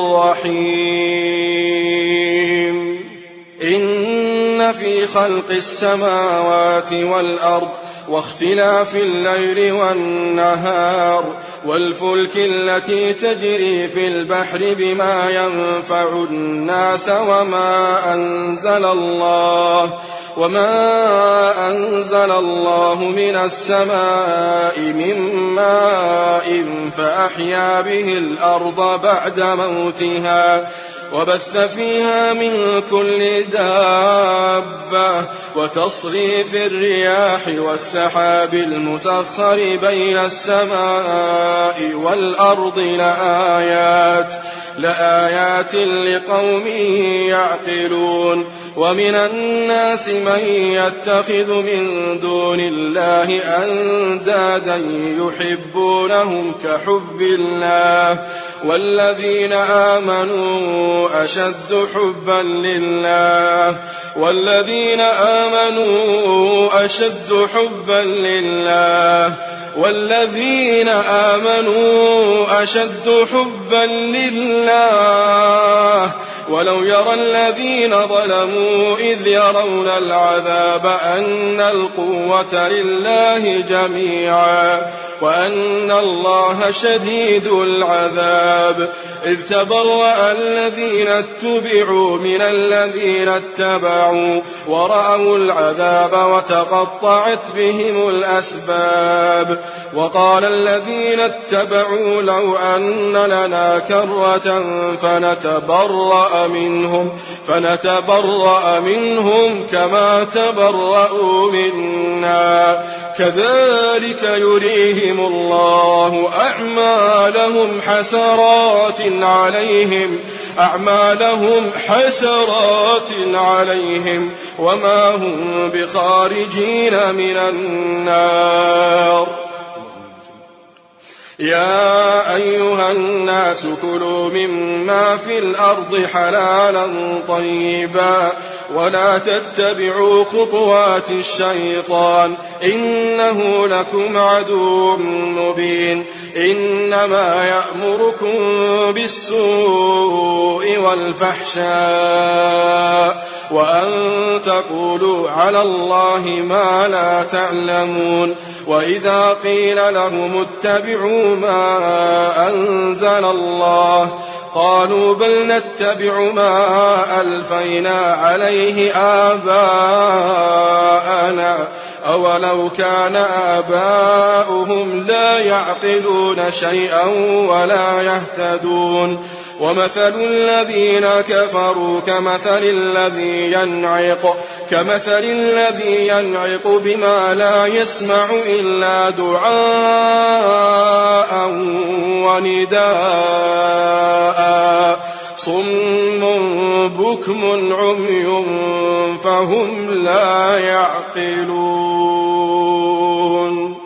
الرحيم. إن في خلق السماوات والأرض واختلاف الليل والنهار والفلك التي تجري في البحر بما ينفع الناس وما أنزل الله وما أنزل الله من السماء من ماء فأحيا به الأرض بعد موتها وبث فيها من كل دابة وتصريف الرياح والسحاب المسخر بين السماء والأرض لآيات لآيات لقوم يعقلون. ومن الناس من يتخذ من دون الله أندادا يحبونهم كحب الله والذين آمنوا أشد حبا لله والذين آمنوا أشد حبا لله والذين آمنوا أشد حبا لله ولو يرى الذين ظلموا إذ يرون العذاب أن القوة لله جميعا وأن الله شديد العذاب. إذ تبرأ الذين اتبعوا من الذين اتبعوا ورأوا العذاب وتقطعت بهم الأسباب. وقال الذين اتبعوا لو أن لنا كرة فنتبرأ منهم فنتبرأ منهم كما تبرأوا منا كذلك يريهم الله أعمالهم حسرات عليهم أعمالهم حسرات عليهم وما هم بخارجين من النار. يا أيها الناس كلوا مما في الأرض حلالا طيبا ولا تتبعوا خطوات الشيطان إنه لكم عدو مبين. إنما يأمركم بالسوء والفحشاء وأن تقولوا على الله ما لا تعلمون. وإذا قيل لهم اتبعوا ما أنزل الله قالوا بل نتبع ما ألفينا عليه آباءنا أولو كان آباؤهم لا يعقلون شيئا ولا يهتدون. ومثل الذين كفروا كمثل الذي ينعق كمثل الذي ينعق بما لا يسمع إلا دعاء ونداء صم بكم عمي فهم لا يعقلون.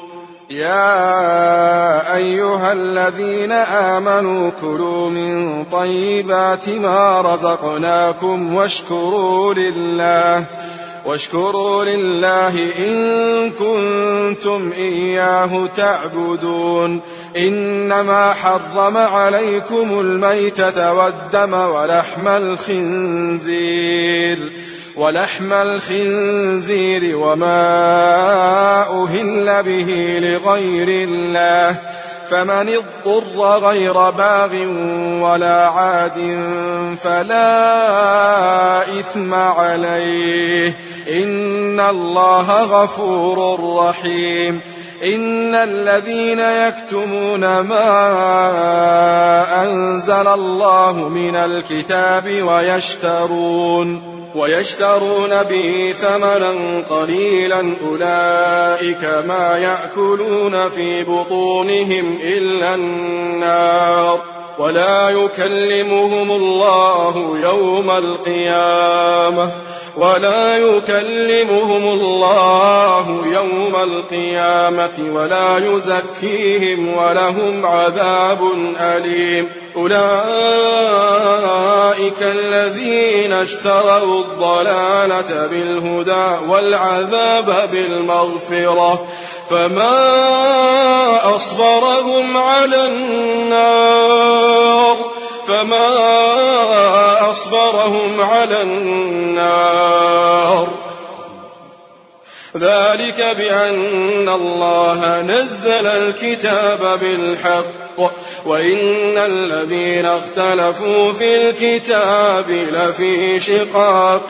يا أيها الذين آمنوا كلوا من طيبات ما رزقناكم واشكروا لله واشكروا لله إن كنتم إياه تعبدون. إنما حرم عليكم الميتة والدم ولحم الخنزير ولحم الخنزير وما أهل به لغير الله، فمن اضطر غير باغ ولا عاد فلا إثم عليه، إن الله غفور رحيم. إن الذين يكتمون ما أنزل الله من الكتاب ويشترون ويشترون به ثمنا قليلا أولئك ما يأكلون في بطونهم إلا النار، ولا يكلمهم الله يوم القيامة ولا يكلمهم الله يوم القيامة ولا يزكيهم ولهم عذاب أليم. أولئك الذين اشتروا الضلالة بالهدى والعذاب بالمغفرة، فما أصبرهم على النار فما أصبرهم على النار ذلك بأن الله نزل الكتاب بالحق، وإن الذين اختلفوا في الكتاب لفي شقاق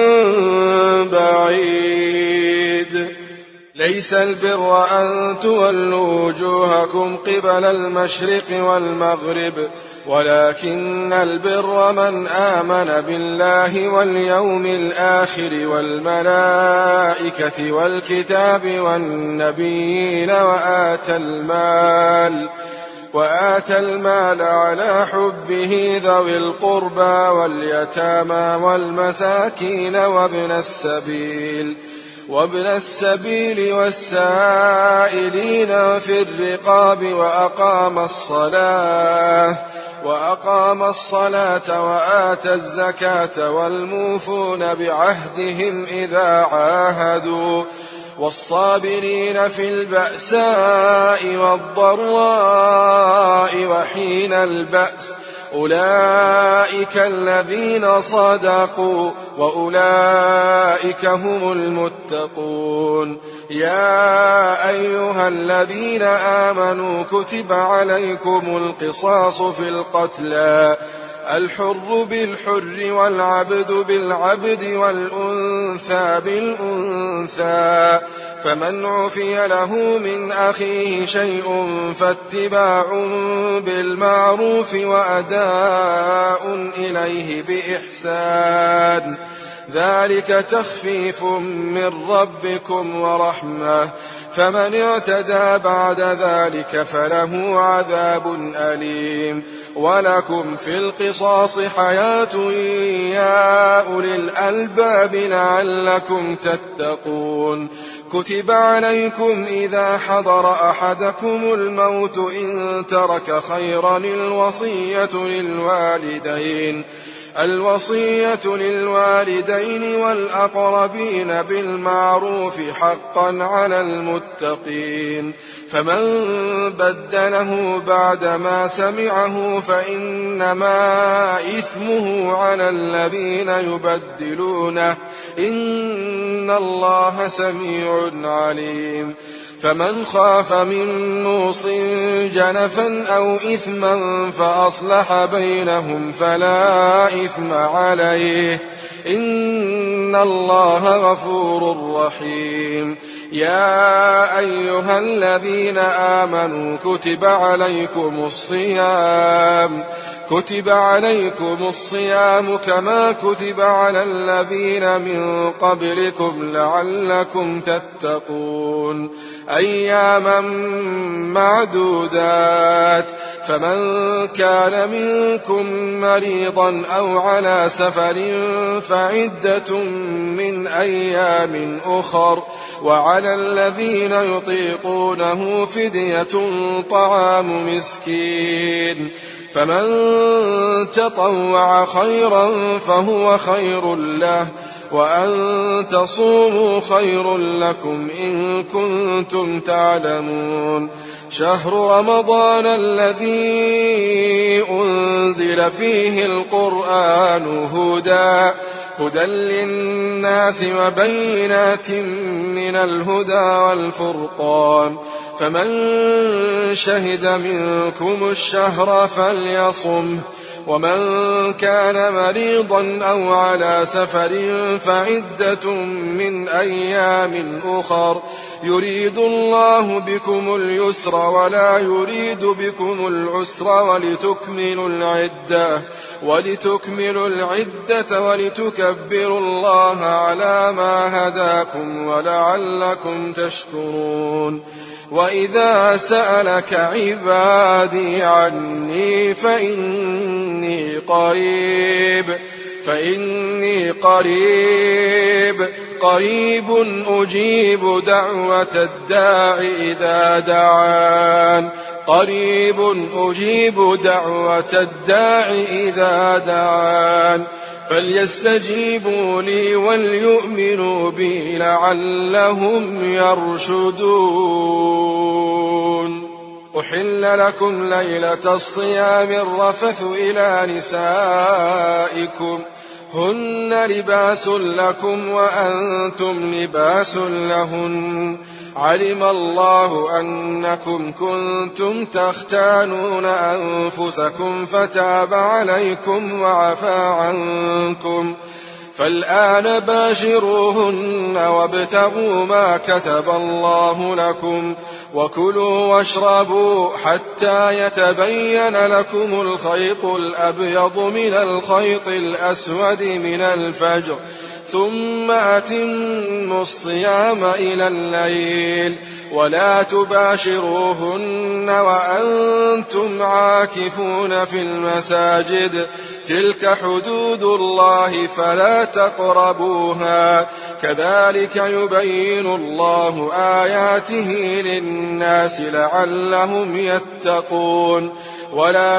بعيد. ليس البر أن تولوا وجوهكم قبل المشرق والمغرب، ولكن البر من آمن بالله واليوم الآخر والملائكة والكتاب والنبيين وآتى المال وآتى المال على حبه ذوي القربى واليتامى والمساكين وابن السبيل وابن السبيل والسائلين في الرقاب وأقام الصلاة وأقام الصلاة وآتى الزكاة والموفون بعهدهم إذا عاهدوا، والصابرين في البأساء والضراء وحين البأس، أولئك الذين صدقوا وأولئك هم المتقون. يا أيها الذين آمنوا كتب عليكم القصاص في القتلى، الحر بالحر والعبد بالعبد والأنثى بالأنثى، فمن عفي له من أخيه شيء فاتباع بالمعروف وأداء إليه بإحسان، ذلك تخفيف من ربكم ورحمة، فمن اعتدى بعد ذلك فله عذاب أليم. ولكم في القصاص حياة يا أولي الألباب لعلكم تتقون. كتب عليكم إذا حضر أحدكم الموت إن ترك خيرا الوصية للوالدين الوصية للوالدين والأقربين بالمعروف حقا على المتقين، فمن بدله بعدما سمعه فإنما إثمه على الذين يبدلونه، إن الله سميع عليم. فمن خاف من موص جنفا أو إثما فأصلح بينهم فلا إثم عليه، إن الله غفور رحيم. يا أيها الذين آمنوا كتب عليكم الصيام كتب عليكم الصيام كما كتب على الذين من قبلكم لعلكم تتقون، أياما معدودات، فمن كان منكم مريضا أو على سفر فعدة من أيام أخر، وعلى الذين يطيقونه فدية طعام مسكين، فمن تطوع خيرا فهو خير له، وأن تصوموا خير لكم إن كنتم تعلمون. شهر رمضان الذي أنزل فيه القرآن هدى هدى للناس وبينات من الهدى والفرقان، فمن شهد منكم الشهر فليصمه، ومن كان مريضا أو على سفر فعدة من أيام أخر، يريد الله بكم اليسر ولا يريد بكم العسر ولتكملوا العدة ولتكملوا العدة ولتكبروا الله على ما هداكم ولعلكم تشكرون. وإذا سألك عبادي عني فإني قريب فإني قريب قريب أجيب دعوة الداع إذا دعان قريب أجيب دعوة الداع إذا دعان فليستجيبوا لي وليؤمنوا بي لعلهم يرشدون. أحل لكم ليلة الصيام الرفث إلى نسائكم هن لباس لكم وأنتم لباس لهن، علم الله أنكم كنتم تختانون أنفسكم فتاب عليكم وعفى عنكم، فالآن باشروهن وابتغوا ما كتب الله لكم، وكلوا واشربوا حتى يتبين لكم الخيط الأبيض من الخيط الأسود من الفجر، ثم أتموا الصيام إلى الليل، ولا تباشروهن وأنتم عاكفون في المساجد، تلك حدود الله فلا تقربوها، كذلك يبين الله آياته للناس لعلهم يتقون. ولا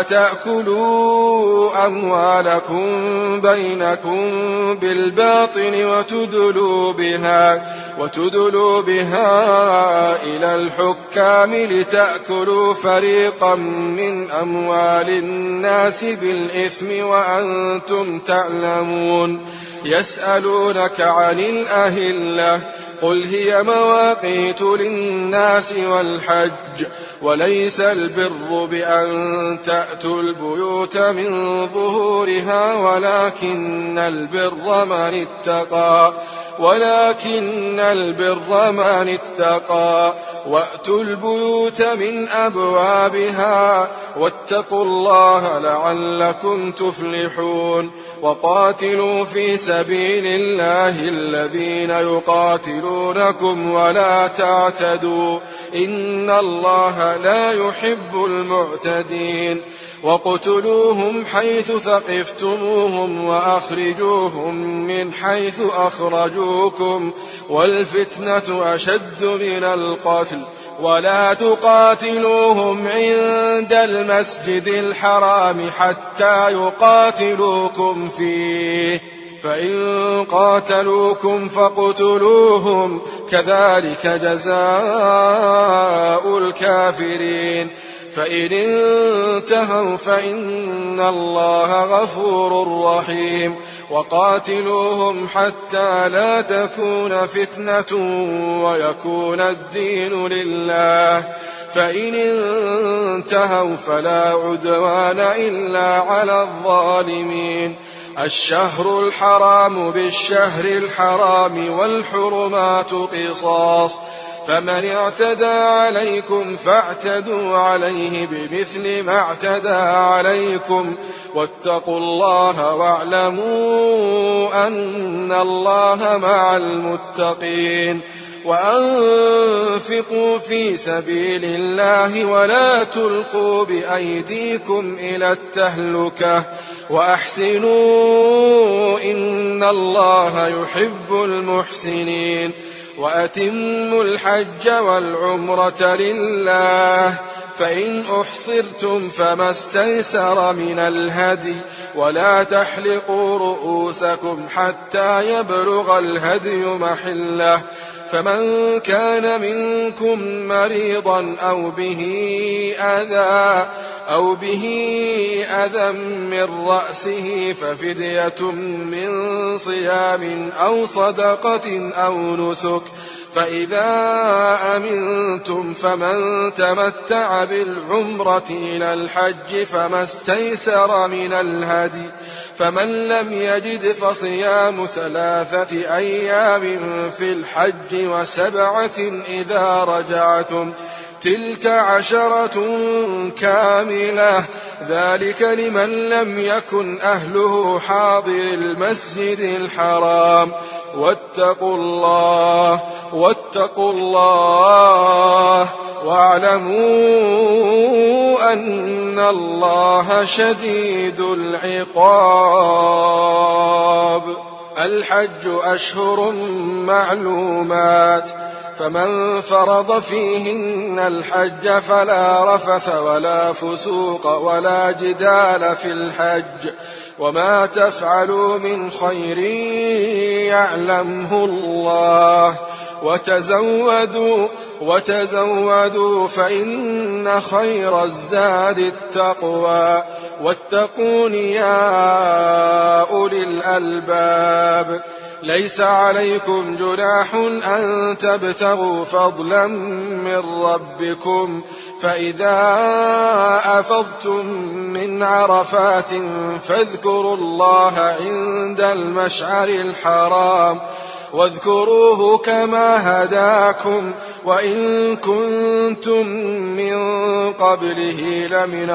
تأكلوا أموالكم بينكم بالباطل وتدلوا بها, وتدلوا بها إلى الحكام لتأكلوا فريقا من أموال الناس بالإثم وأنتم تعلمون. يسألونك عن الأهلة قل هي مواقيت للناس والحج، وليس البر بأن تأتوا البيوت من ظهورها ولكن البر من اتقى ولكن البر من اتقى وأتوا البيوت من أبوابها واتقوا الله لعلكم تفلحون. وقاتلوا في سبيل الله الذين يقاتلونكم ولا تعتدوا إن الله لا يحب المعتدين. وقتلوهم حيث ثقفتموهم وأخرجوهم من حيث أخرجوكم والفتنة أشد من القتل ولا تقاتلوهم عند المسجد الحرام حتى يقاتلوكم فيه، فإن قاتلوكم فاقتلوهم كذلك جزاء الكافرين. فإن انتهوا فإن الله غفور رحيم. وقاتلوهم حتى لا تكون فتنة ويكون الدين لله، فإن انتهوا فلا عدوان إلا على الظالمين. الشهر الحرام بالشهر الحرام والحرمات قصاص، فمن اعتدى عليكم فاعتدوا عليه بمثل ما اعتدى عليكم واتقوا الله واعلموا أن الله مع المتقين. وأنفقوا في سبيل الله ولا تلقوا بأيديكم إلى التهلكة وأحسنوا إن الله يحب المحسنين. وأتموا الحج والعمرة لله، فإن أحصرتم فما استيسر من الهدي، ولا تحلقوا رؤوسكم حتى يبلغ الهدي محله، فمن كان منكم مريضا أو به أذى أو به أذى من رأسه ففدية من صيام أو صدقة أو نسك فإذا أمنتم فمن تمتع بالعمرة إلى الحج فما استيسر من الهدي فمن لم يجد فصيام ثلاثة أيام في الحج وسبعة إذا رجعتم تلك عشرة كاملة ذلك لمن لم يكن أهله حاضر المسجد الحرام واتقوا الله واتقوا الله واعلموا أن الله شديد العقاب. الحج أشهر معلومات فمن فرض فيهن الحج فلا رفث ولا فسوق ولا جدال في الحج وما تفعلوا من خير يعلمه الله وتزودوا وتزودوا فإن خير الزاد التقوى واتقون يا أولي الألباب. ليس عليكم جناح أن تبتغوا فضلا من ربكم فإذا أفضتم من عرفات فاذكروا الله عند المشعر الحرام واذكروه كما هداكم وإن كنتم من قبله لمن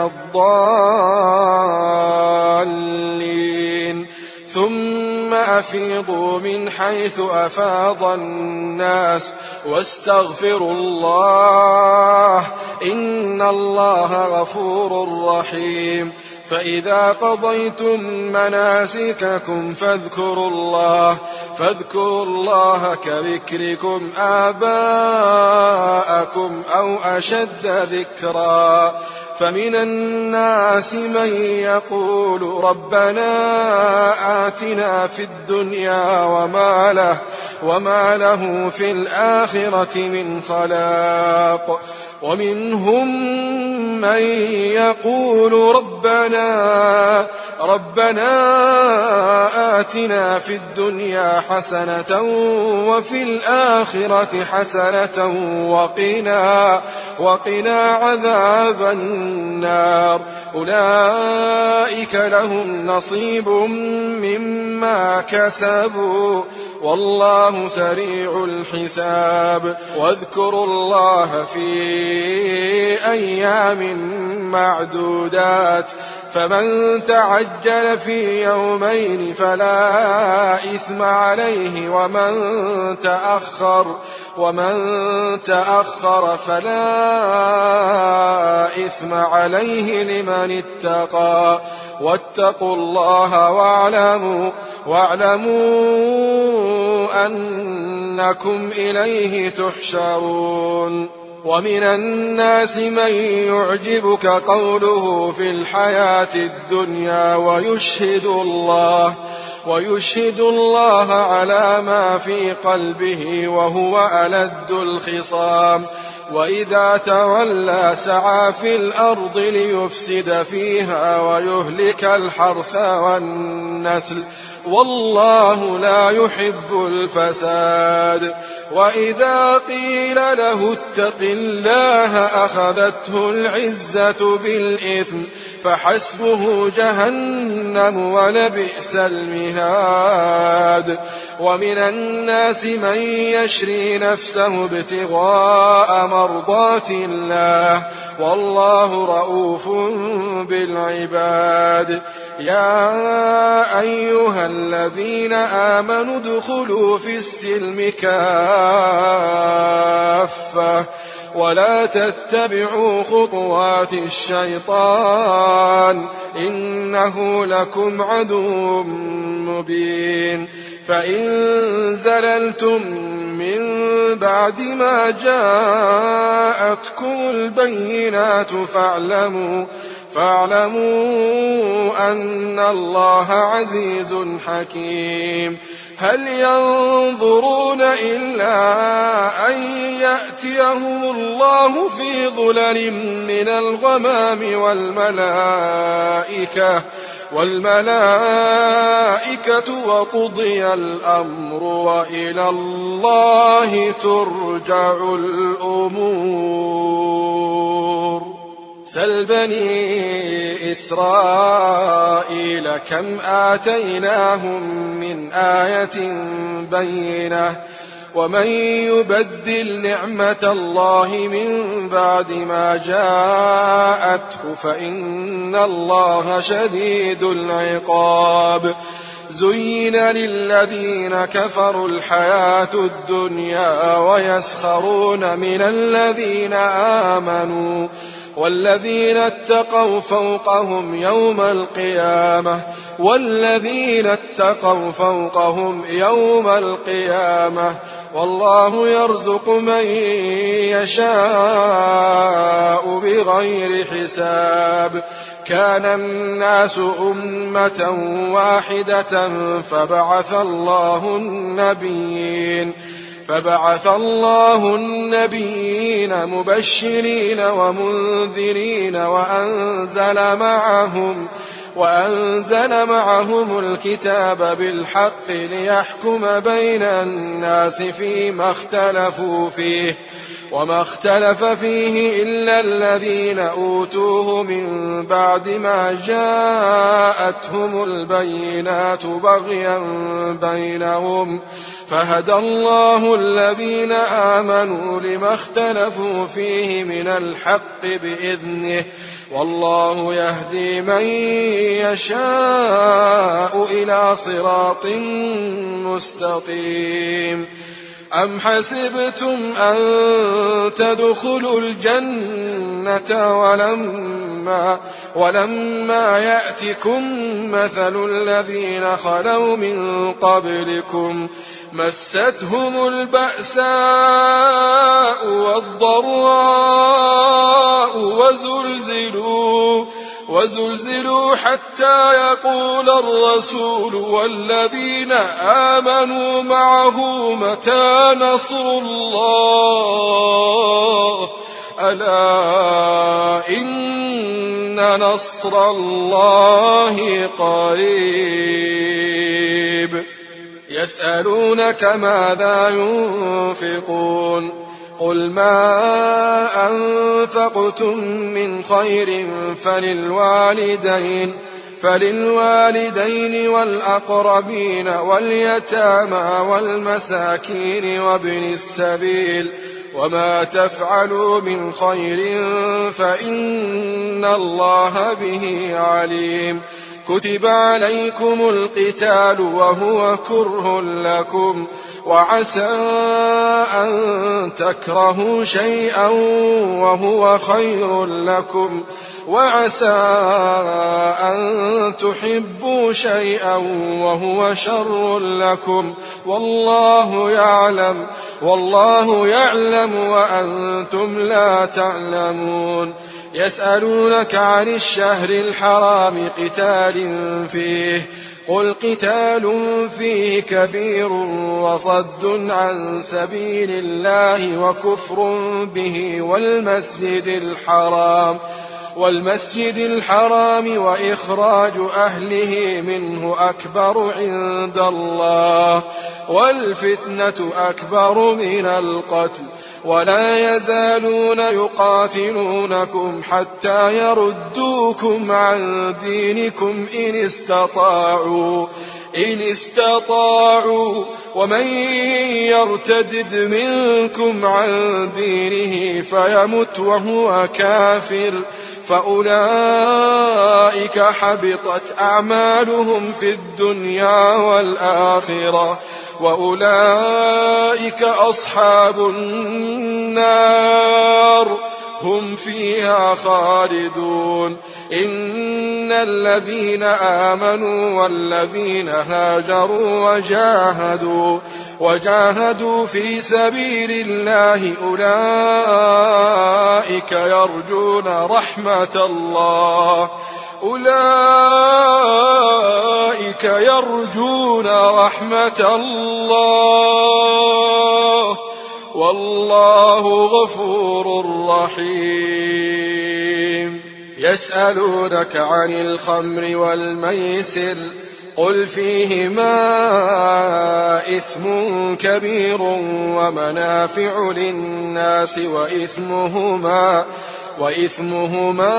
الضالين. ثم أفيضوا من حيث أفاض الناس واستغفروا الله إن الله غفور رحيم. فإذا قضيتم مناسككم فاذكروا الله فاذكروا الله كذكركم آباءكم أو أشد ذكرا. فمن الناس من يقول ربنا آتنا في الدنيا وما له, وما له في الآخرة من خلاق ومنهم من يقول ربنا ربنا آتنا في الدنيا حسنة وفي الآخرة حسنة وقنا وقنا عذاب النار. أولئك لهم نصيب مما كسبوا والله سريع الحساب. واذكروا الله في أيام معدودات فمن تعجل في يومين فلا إثم عليه ومن تأخر ومن تأخر فلا إثم عليه لمن اتقى واتقوا الله واعلموا واعلموا أنكم إليه تحشرون. ومن الناس من يعجبك قوله في الحياة الدنيا ويشهد الله ويشهد الله على ما في قلبه وهو ألد الخصام وإذا تولى سعى في الأرض ليفسد فيها ويهلك الحرث والنسل والله لا يحب الفساد. وإذا قيل له اتق الله أخذته العزة بالإثم فحسبه جهنم ولبئس المهاد. ومن الناس من يشري نفسه ابتغاء مرضات الله والله رؤوف بالعباد. يا أيها الذين آمنوا ادخلوا في السلم كافة ولا تتبعوا خطوات الشيطان إنه لكم عدو مبين. فإن زللتم من بعد ما جاءتكم البينات فاعلموا فاعلموا أن الله عزيز حكيم. هل ينظرون إلا أن يأتيهم الله في ظلل من الغمام والملائكة, والملائكة وقضي الأمر وإلى الله ترجع الأمور. سل بني إسرائيل كم آتيناهم من آية بينة ومن يبدل نعمة الله من بعد ما جاءته فإن الله شديد العقاب. زين للذين كفروا الحياة الدنيا ويسخرون من الذين آمنوا والذين اتقوا فوقهم يوم القيامة والذين اتقوا فوقهم يوم القيامة والله يرزق من يشاء بغير حساب. كان الناس أمة واحدة فبعث الله النبيين فبعث الله النبيين مبشرين ومنذرين وأنزل معهم وأنزل معهم الكتاب بالحق ليحكم بين الناس فيما اختلفوا فيه وما اختلف فيه إلا الذين أوتوه من بعد ما جاءتهم البينات بغيا بينهم فهدى الله الذين آمنوا لما اختلفوا فيه من الحق بإذنه والله يهدي من يشاء إلى صراط مستقيم. أم حسبتم أن تدخلوا الجنة ولما, ولما يأتكم مثل الذين خلوا من قبلكم مستهم البأساء والضراء وزلزلوا وزلزلوا حتى يقول الرسول والذين آمنوا معه متى نصر الله ألا إن نصر الله قريب. يسألونك ماذا ينفقون قل ما أنفقتم من خير فللوالدين فللوالدين والأقربين واليتامى والمساكين وابن السبيل وما تفعلوا من خير فإن الله به عليم. كتب عليكم القتال وهو كره لكم وعسى أن تكرهوا شيئا وهو خير لكم وعسى أن تحبوا شيئا وهو شر لكم والله يعلم والله يعلم وأنتم لا تعلمون. يسألونك عن الشهر الحرام قتال فيه قل قتال فيه كبير وصد عن سبيل الله وكفر به والمسجد الحرام والمسجد الحرام وإخراج أهله منه أكبر عند الله والفتنة أكبر من القتل ولا يزالون يقاتلونكم حتى يردوكم عن دينكم إن استطاعوا إن استطاعوا ومن يرتد منكم عن دينه فيمت وهو كافر فأولئك حبطت أعمالهم في الدنيا والآخرة وأولئك أصحاب النار هم فيها خالدون. إن الذين آمنوا والذين هاجروا وجاهدوا وجاهدوا في سبيل الله أولئك يرجون رحمة الله أولئك يرجون رحمة الله والله غفور رحيم. يسألونك عن الخمر والميسر قل فيهما إثم كبير ومنافع للناس وإثمهما وإثمهما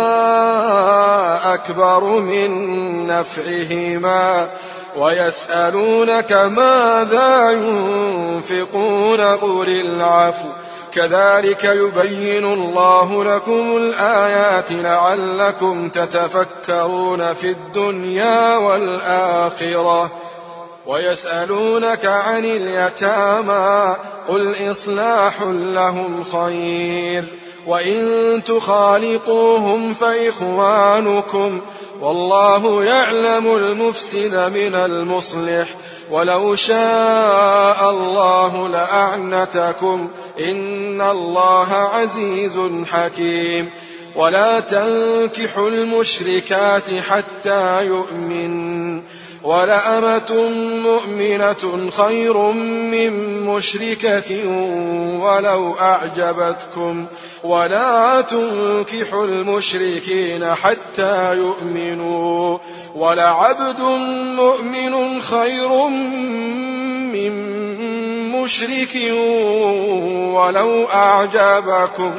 أكبر من نفعهما ويسألونك ماذا ينفقون قل العفو كذلك يبين الله لكم الآيات لعلكم تتفكرون في الدنيا والآخرة. ويسألونك عن اليتامى قل إصلاح لهم خير وإن تخالطوهم فإخوانكم والله يعلم المفسد من المصلح ولو شاء الله لأعنتكم إن الله عزيز حكيم. ولا تنكحوا المشركات حتى يؤمن ولأمة مؤمنة خير من مشركة ولو أعجبتكم ولا تنكحوا المشركين حتى يؤمنوا ولعبد مؤمن خير من مشرك ولو أعجبكم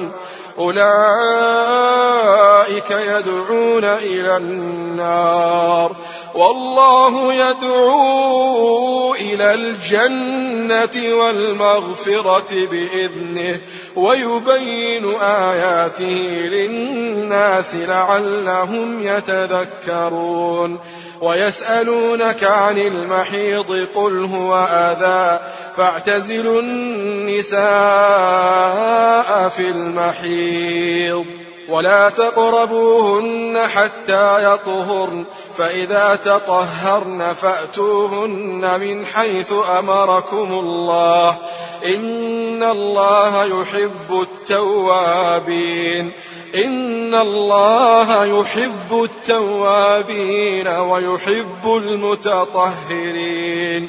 أولئك يدعون إلى النار والله يدعو إلى الجنة والمغفرة بإذنه ويبين آياته للناس لعلهم يتذكرون. ويسألونك عن المحيض قل هو أذى فاعتزلوا النساء في المحيض ولا تقربوهن حتى يطهرن فإذا تطهرن فأتوهن من حيث أمركم الله إن الله يحب التوابين إن الله يحب التوابين ويحب المتطهرين.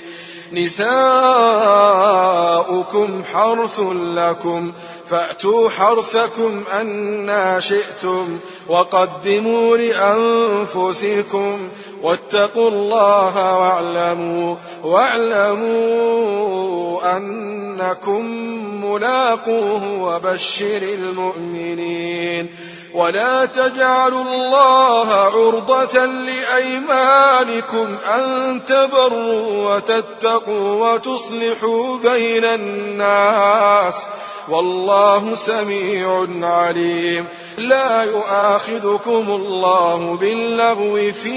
نساؤكم حرث لكم فأتوا حرثكم أنى شئتم وقدموا لأنفسكم واتقوا الله واعلموا, واعلموا أنكم ملاقوه وبشر المؤمنين. ولا تجعلوا الله عرضة لأيمانكم أن تبروا وتتقوا وتصلحوا بين الناس والله سميع عليم. لا يؤاخذكم الله باللغو في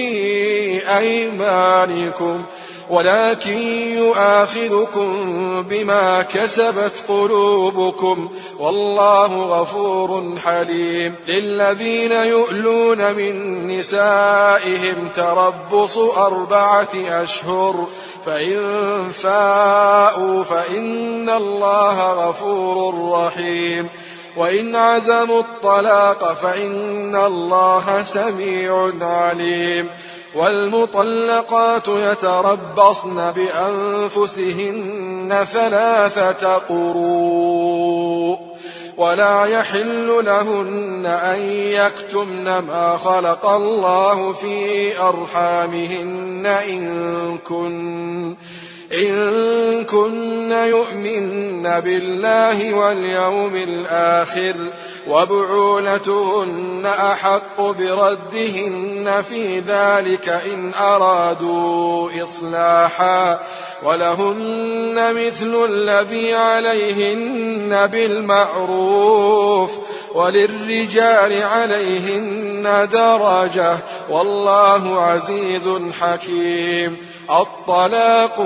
أيمانكم ولكن يؤاخذكم بما كسبت قلوبكم والله غفور حليم. للذين يؤلون من نسائهم تربص أربعة أشهر فإن فاءوا فإن الله غفور رحيم. وإن عزموا الطلاق فإن الله سميع عليم. والمطلقات يتربصن بأنفسهن ثلاثة قروء ولا يحل لهن أن يكتمن ما خلق الله في أرحامهن إن كن إن كن يؤمن بالله واليوم الآخر وبعولتهن أحق بردهن في ذلك إن أرادوا إصلاحا ولهن مثل الذي عليهن بالمعروف وللرجال عليهن درجة والله عزيز حكيم. الطلاق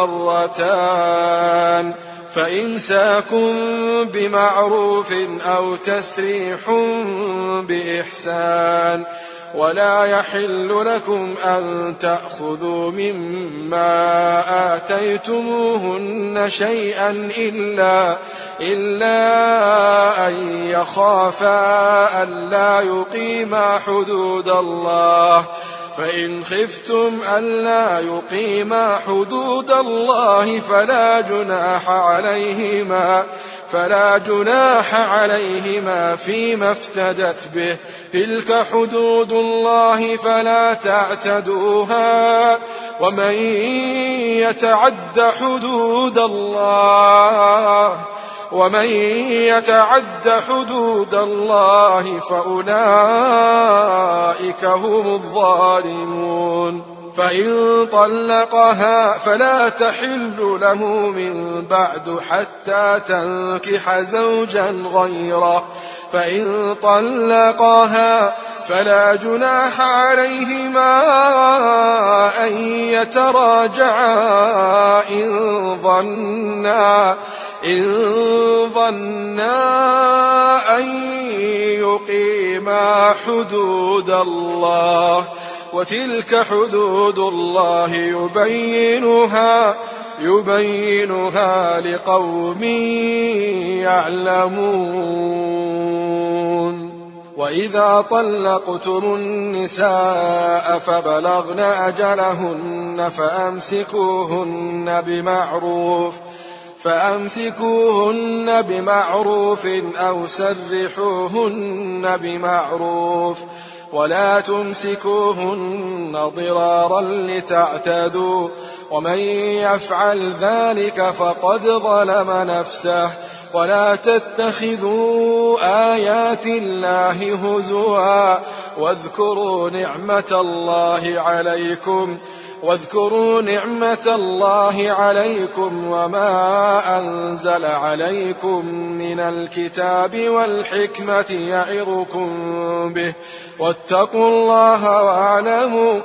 مرتان فإمساك بمعروف أو تسريح بإحسان ولا يحل لكم أن تأخذوا مما آتيتموهن شيئا إلا, إلا أن يخافا ألا يقيما حدود الله، فإن خفتم ألا يقيما حدود الله فلا جناح عليهما فلا جناح عليهما فيما افتدت به، تلك حدود الله فلا تعتدوها، ومن يتعد حدود الله ومن يتعد حدود الله فأولئك هم الظالمون. فإن طلقها فلا تحل له من بعد حتى تنكح زوجا غيره، فإن طلقها فلا جناح عليهما أن يتراجعا إن ظنا إن ظنا أن يقيما حدود الله، وتلك حدود الله يبينها يبينها لقوم يعلمون. وإذا طلقتم النساء فبلغن أجلهن فأمسكوهن بمعروف فأمسكوهن بمعروف أو سرحوهن بمعروف، ولا تمسكوهن ضرارا لتعتدوا، ومن يفعل ذلك فقد ظلم نفسه. ولا تتخذوا آيات الله هزوا واذكروا نعمة الله عليكم واذكروا نعمة الله عليكم وما أنزل عليكم من الكتاب والحكمة يعظكم به، واتقوا الله واعلموا,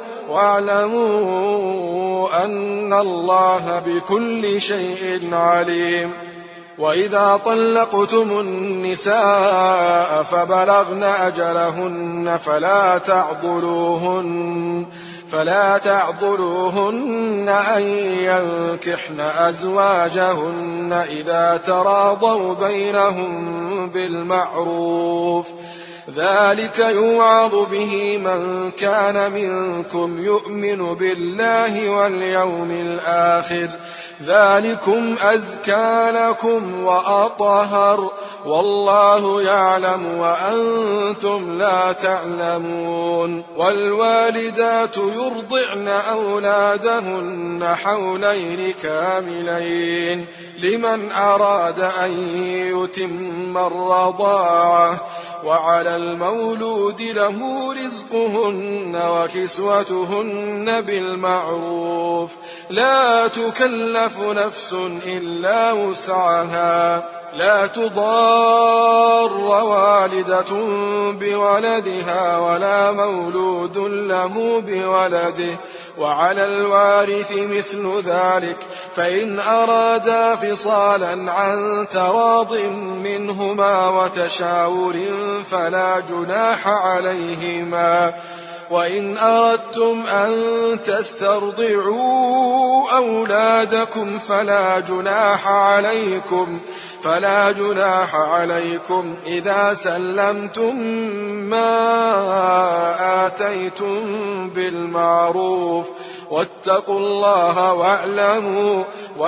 واعلموا أن الله بكل شيء عليم. وإذا طلقتم النساء فبلغن أجلهن فلا تعضلوهن فلا تعضلوهن أن ينكحن أزواجهن إذا تراضوا بينهم بالمعروف، ذلك يوعظ به من كان منكم يؤمن بالله واليوم الآخر، ذلكم أزكى لكم وأطهر، والله يعلم وأنتم لا تعلمون. والوالدات يرضعن أولادهن حولين كاملين لمن أراد أن يتم الرضاعة، وعلى المولود له رزقهن وكسوتهن بالمعروف، لا تكلف نفس إلا وسعها، لا تضار والدة بولدها ولا مولود له بولده، وعلى الوارث مثل ذلك، فإن أرادا فصالا عن تراض منهما وتشاور فلا جناح عليهما. وإن أردتم أن تسترضعوا أولادكم فلا جناح عليكم فلا جناح عليكم إذا سلمتم ما آتيتم بالمعروف، واتقوا الله واعلموا,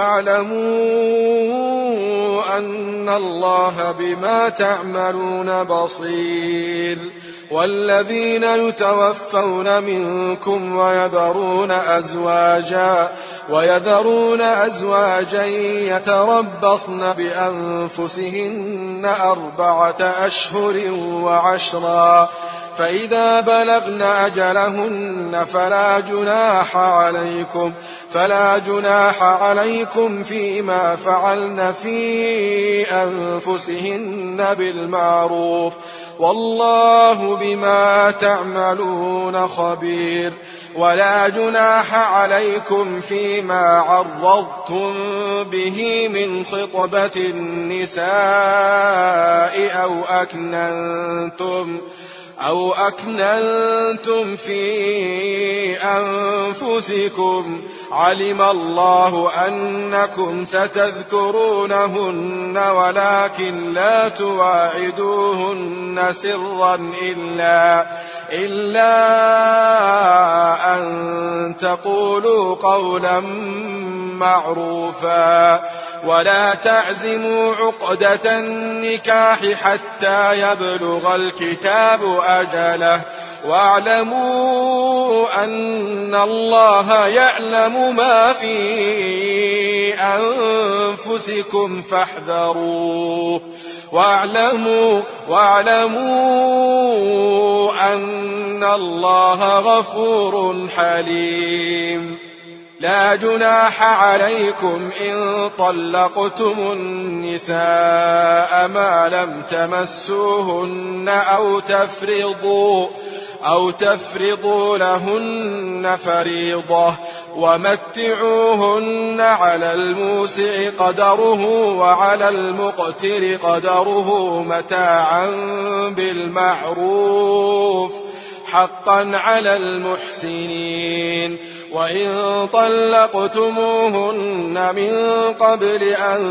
واعلموا أن الله بما تعملون بصير. والذين يتوفون منكم ويذرون أزواجا ويذرون أزواجا يتربصن بأنفسهن أربعة أشهر وعشرا، فإذا بلغن أجلهن فلا جناح عليكم فلا جناح عليكم فيما فعلن في أنفسهن بالمعروف، والله بما تعملون خبير. ولا جناح عليكم فيما عرضتم به من خطبة النساء أو أكننتم أو أكننتم في أنفسكم علم الله أنكم ستذكرونهن ولكن لا تواعدوهن سرا إلا, إلا أن تقولوا قولا معروفا ولا تعزموا عقدة النكاح حتى يبلغ الكتاب أجله واعلموا أن الله يعلم ما في أنفسكم فاحذروه واعلموا, واعلموا أن الله غفور حليم. لا جناح عليكم إن طلقتم النساء ما لم تمسوهن أو تفرضوا, أو تفرضوا لهن فريضة ومتعوهن على الموسع قدره وعلى المقتر قدره متاعا بالمعروف حقا على المحسنين. وإن طلقتموهن من قبل أن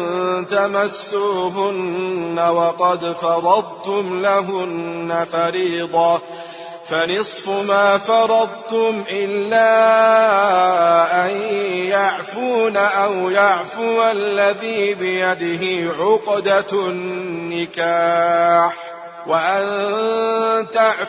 تمسوهن وقد فرضتم لهن فريضة فنصف ما فرضتم إلا أن يعفون أو يعفو الذي بيده عقدة النكاح وأن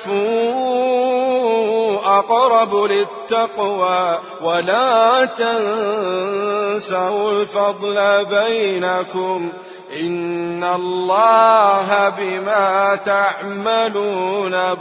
تعفوا أقرب للتقوى ولا تنسوا الفضل بينكم إن الله بما تعملون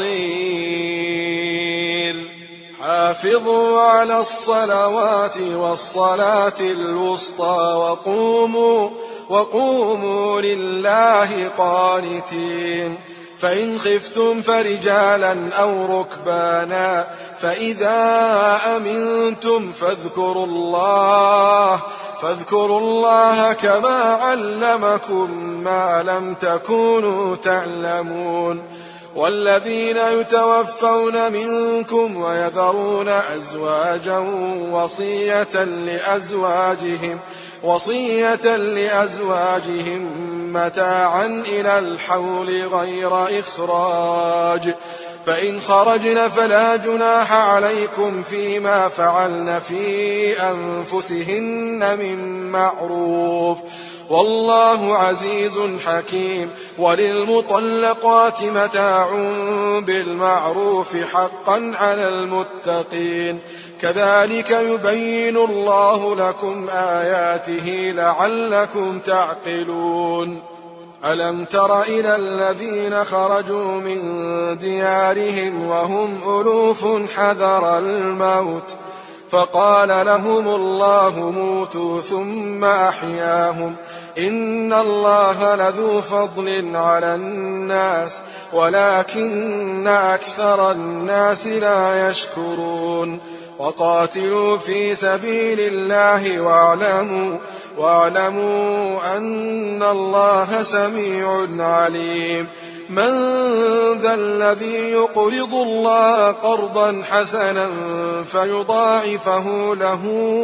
بصير. حافظوا على الصلوات والصلاة الوسطى وقوموا وقوموا لله قانتين. فإن خفتم فرجالا أو ركبانا فإذا أمنتم فاذكروا الله فاذكروا الله كما علمكم ما لم تكونوا تعلمون. والذين يتوفون منكم ويذرون أزواجا وصية لأزواجهم وصية لأزواجهم متاعا إلى الحول غير إخراج فإن خرجن فلا جناح عليكم فيما فعلن في أنفسهن من معروف والله عزيز حكيم. وللمطلقات متاع بالمعروف حقا على المتقين. كذلك يبين الله لكم آياته لعلكم تعقلون. ألم تر إلى الذين خرجوا من ديارهم وهم ألوف حذر الموت فقال لهم الله موتوا ثم أحياهم إن الله لذو فضل على الناس ولكن أكثر الناس لا يشكرون. وقاتلوا في سبيل الله واعلموا, واعلموا أن الله سميع عليم. من ذا الذي يقرض الله قرضا حسنا فيضاعفه له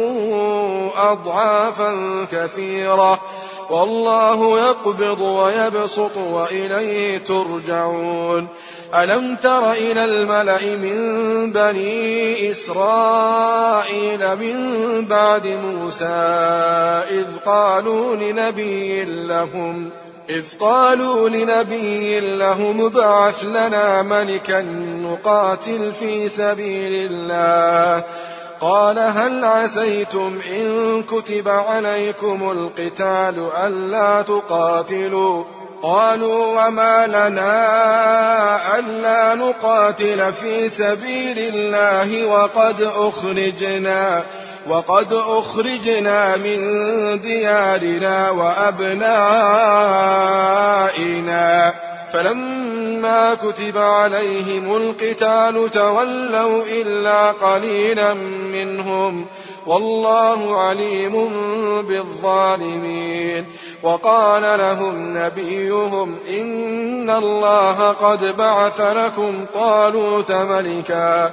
أضعافا كثيرة والله يقبض ويبسط وإليه ترجعون. ألم تر إلى الملأ من بني إسرائيل من بعد موسى إذ قالوا لنبي لهم إذ قالوا لنبي لهم ابعث لنا ملكا نقاتل في سبيل الله قال هل عسيتم إن كتب عليكم القتال ألا تقاتلوا قالوا وما لنا ألا نقاتل في سبيل الله وقد أخرجنا وقد أخرجنا من ديارنا وأبنائنا فلما كتب عليهم القتال تولوا إلا قليلا منهم والله عليم بالظالمين. وقال لهم نبيهم إن الله قد بعث لكم طالوت ملكا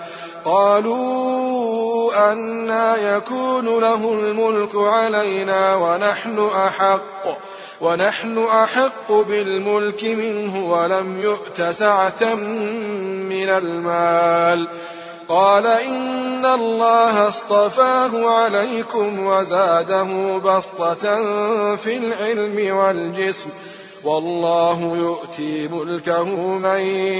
قالوا أنى يكون له الملك علينا ونحن أحق ونحن أحق بالملك منه ولم يؤت سعة من المال. قال إن الله اصطفاه عليكم وزاده بسطة في العلم والجسم والله يؤتي ملكه من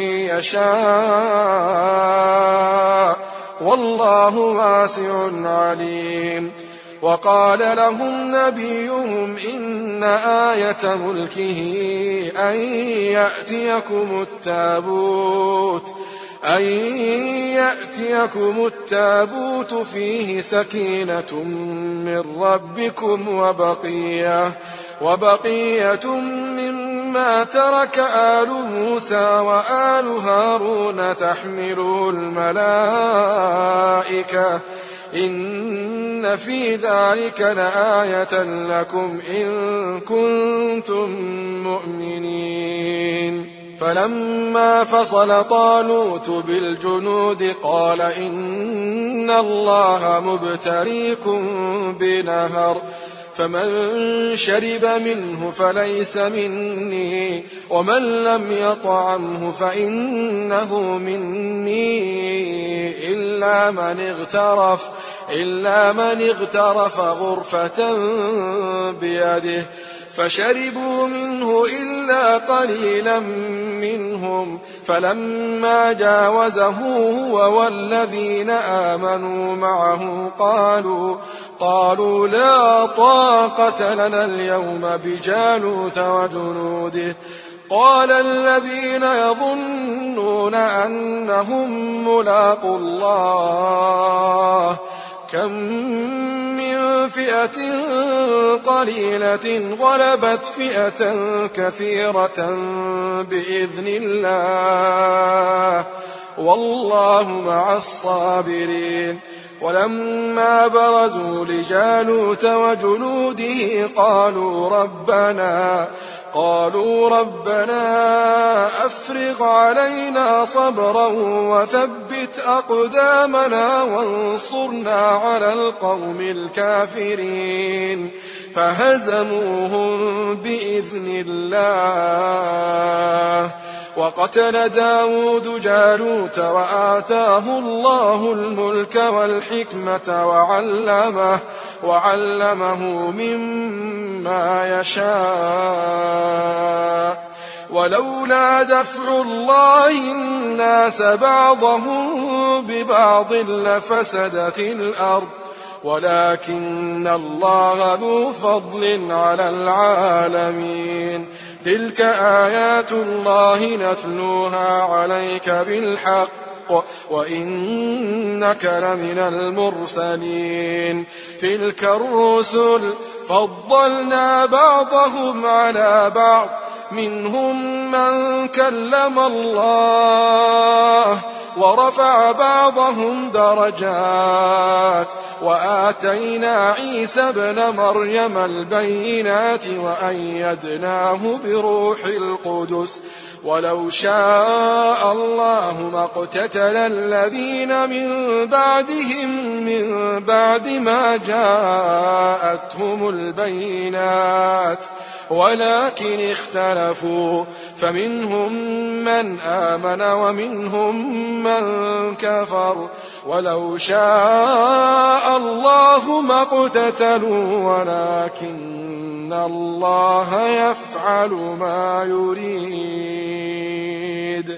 يشاء والله واسع عليم. وقال لهم نبيهم إن آية ملكه أن يأتيكم التابوت أن يأتيكم التابوت فيه سكينة من ربكم وبقية, وبقية مما ترك آل موسى وآل هارون تحمله الملائكة إن في ذلك لآية لكم إن كنتم مؤمنين. فلما فصل طالوت بالجنود قال إن الله مبتليكم بنهر فمن شرب منه فليس مني ومن لم يطعمه فإنه مني إلا من اغترف إلا من اغترف غرفة بيده فشربوا منه إلا قليلا منهم. فلما جاوزه هو والذين آمنوا معه قالوا قالوا لا طاقة لنا اليوم بجالوت وجنوده. قال الذين يظنون أنهم ملاقو الله كم من فئة قليلة غلبت فئة كثيرة بإذن الله والله مع الصابرين. ولما برزوا لجالوت وجنوده قالوا ربنا قالوا ربنا أفرغ علينا صبرا وثبت أقدامنا وانصرنا على القوم الكافرين. فهزموهم بإذن الله. وقتل داود جالوت وآتاه الله الملك والحكمة وعلمه, وعلمه مما يشاء. ولولا دفع الله الناس بعضهم ببعض لفسدت الأرض ولكن الله ذو فضل على العالمين. تلك آيات الله نتلوها عليك بالحق وإنك لمن المرسلين. تلك الرسل فضلنا بعضهم على بعض منهم من كلم الله ورفع بعضهم درجات وآتينا عيسى ابن مريم البينات وأيدناه بروح القدس. ولو شاء الله ما اقتتل الذين من بعدهم من بعد ما جاءتهم البينات ولكن اختلفوا فمنهم من آمن ومنهم من كفر. ولو شاء الله ما اقتتلوا ولكن الله يفعل ما يريد.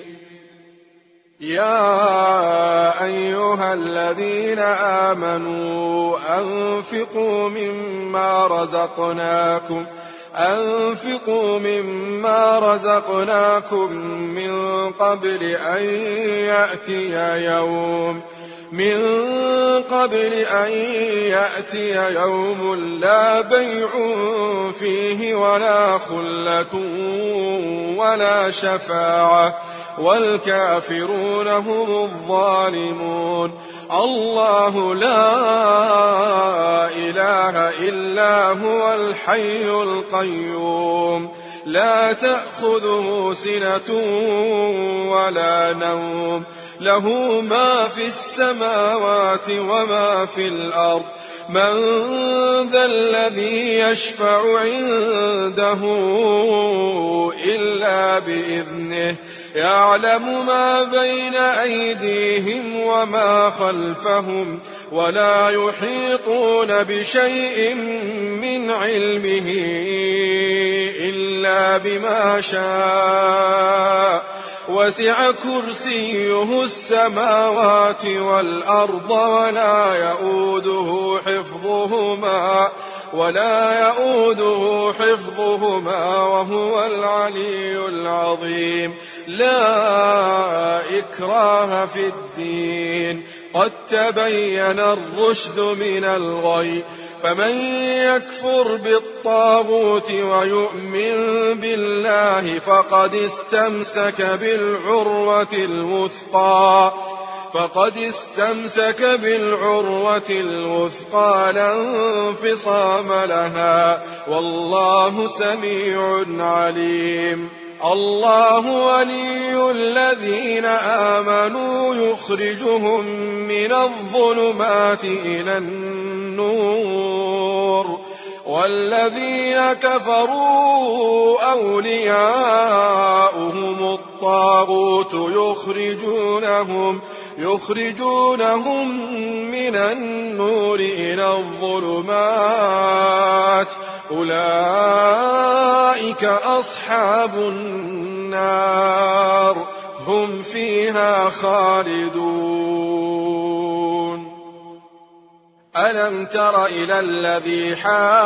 يا أيها الذين آمنوا أنفقوا مما رزقناكم أنفقوا مما رزقناكم من قبل أن يأتي يوم من قبل أن يأتي يوم لا بيع فيه ولا خلة ولا شفاعة والكافرون هم الظالمون. الله لا إله إلا هو الحي القيوم لا تأخذه سنة ولا نوم له ما في السماوات وما في الأرض من ذا الذي يشفع عنده إلا بإذنه يعلم ما بين أيديهم وما خلفهم ولا يحيطون بشيء من علمه إلا بما شاء وسع كرسيه السماوات والأرض ولا يؤوده حفظهما ولا يؤوده حفظهما وهو العلي العظيم. لا إكراه في الدين قد تبين الرشد من الغي فمن يكفر بالطاغوت ويؤمن بالله فقد استمسك بالعروة الوثقى فقد استمسك بالعروة الوثقى لا انفصام لها والله سميع عليم. الله ولي الذين آمنوا يخرجهم من الظلمات إلى النور والذين كفروا أولياؤهم الطاغوت يخرجونهم يخرجونهم من النور إلى الظلمات أولئك أصحاب النار هم فيها خالدون. ألم تر إلى الذي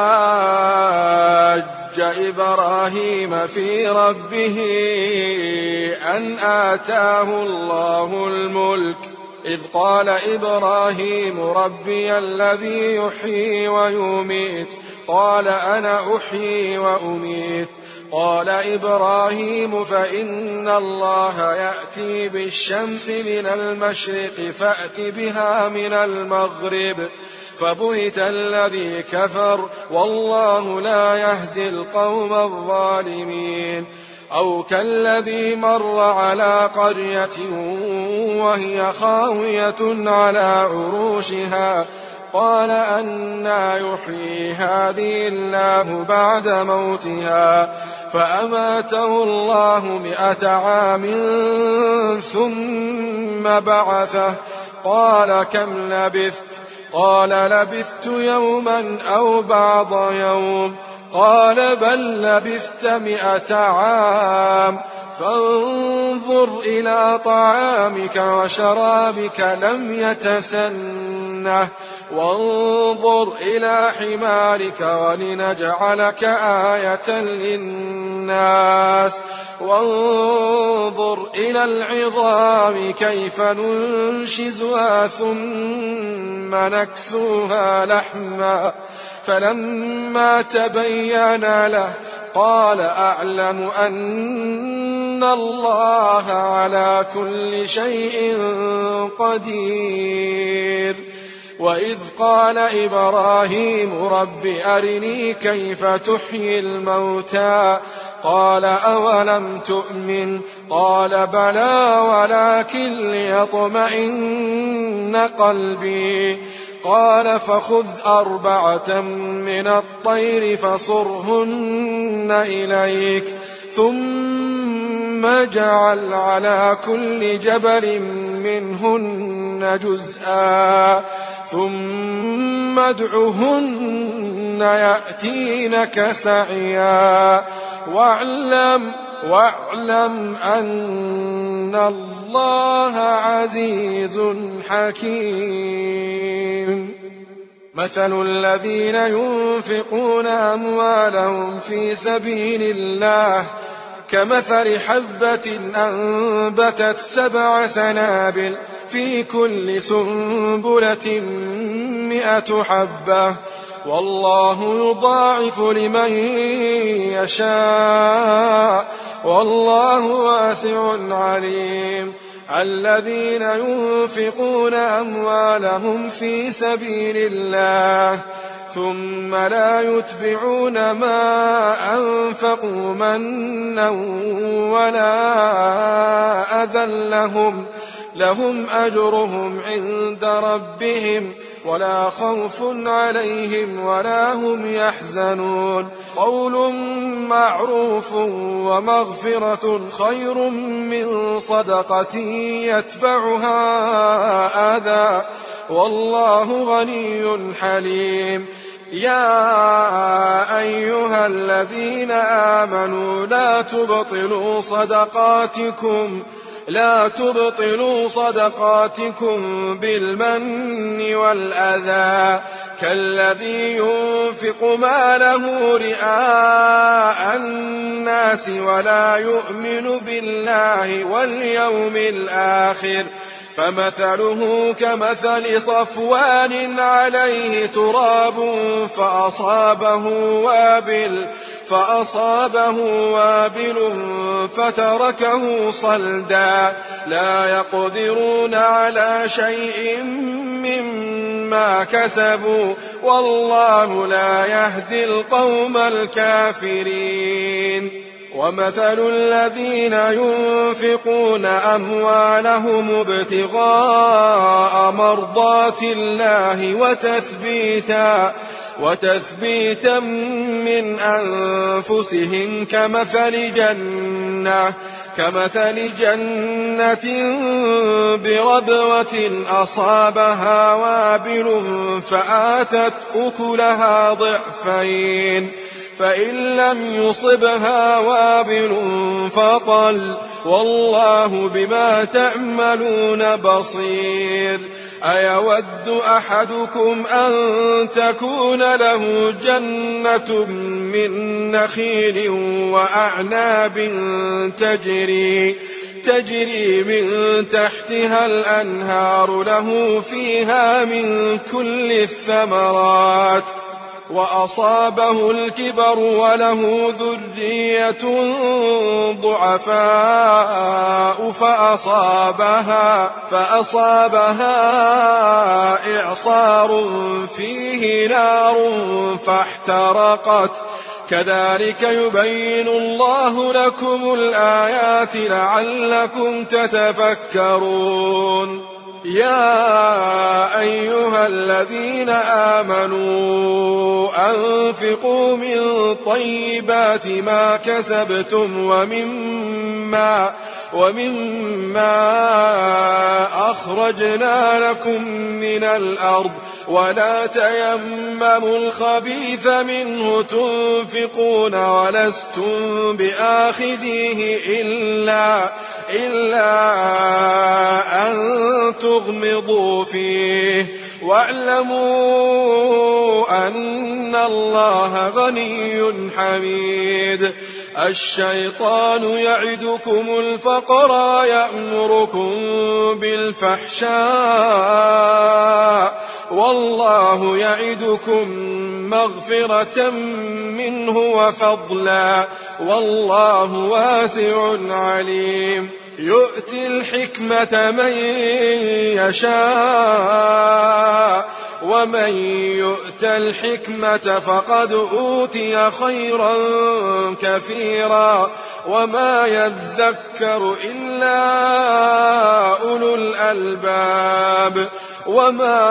حاج إبراهيم في ربه أن آتاه الله الملك إذ قال إبراهيم ربي الذي يحيي ويميت قال أنا أحيي وأميت قال إبراهيم فإن الله يأتي بالشمس من المشرق فأت بها من المغرب فبهت الذي كفر والله لا يهدي القوم الظالمين. أو كالذي مر على قرية وهي خاوية على عروشها قال أنى يحيي هذه الله بعد موتها فأماته الله مئة عام ثم بعثه قال كم لبثت قال لبثت يوما أو بعض يوم قال بل لبثت مئة عام فانظر إلى طعامك وشرابك لم يتسنه وانظر إلى حمارك ولنجعلك آية للناس وانظر إلى العظام كيف ننشزها ثم نكسوها لحما فلما تبين له قال أعلم أن الله على كل شيء قدير. وإذ قال إبراهيم رب أرني كيف تحيي الموتى قال أولم تؤمن قال بلى ولكن ليطمئن قلبي قال فخذ أربعة من الطير فصرهن إليك ثم اجعل على كل جبل منهن جزءا ثم ادعهن يأتينك سعيا واعلم, واعلم أن الله عزيز حكيم. مثل الذين ينفقون أموالهم في سبيل الله كمثل حبة أنبتت سبع سنابل في كل سنبلة مئة حبة والله يضاعف لمن يشاء والله واسع عليم. الذين ينفقون أموالهم في سبيل الله ثم لا يتبعون ما أنفقوا منا ولا أذى لهم لهم أجرهم عند ربهم ولا خوف عليهم ولا هم يحزنون. قول معروف ومغفرة خير من صدقة يتبعها أذى والله غني حليم. يا أيها الذين آمنوا لا تبطلوا صدقاتكم لا تبطلوا صدقاتكم بالمن والأذى كالذي ينفق ماله رئاء الناس ولا يؤمن بالله واليوم الآخر فمثله كمثل صفوان عليه تراب فأصابه وابل فأصابه وابل فتركه صلدا لا يقدرون على شيء مما كسبوا والله لا يهدي القوم الكافرين. ومثل الذين ينفقون أموالهم ابتغاء مرضات الله وتثبيتا وتثبيتا من أنفسهم كمثل جنة كمثل جنة بربوة أصابها وابل فآتت أكلها ضعفين فإن لم يصبها وابل فطل والله بما تعملون بصير. أيود أحدكم أن تكون له جنة من نخيل وأعناب تجري تجري من تحتها الأنهار له فيها من كل الثمرات وأصابه الكبر وله ذرية ضعفاء فأصابها, فأصابها إعصار فيه نار فاحترقت كذلك يبين الله لكم الآيات لعلكم تتفكرون. يا أيها الذين آمنوا أنفقوا من طيبات ما كسبتم ومما, ومما أخرجنا لكم من الأرض ولا تيمموا الخبيث منه تنفقون ولستم بآخذيه إلا, إلا أن تغمضوا فيه واعلموا أن الله غني حميد. الشيطان يعدكم الفقر يأمركم بالفحشاء والله يعدكم مغفرة منه وفضلا والله واسع عليم. يؤتي الحكمة من يشاء ومن يؤت الحكمة فقد أوتي خيرا كثيرا وما يذكر إلا أولو الألباب. وما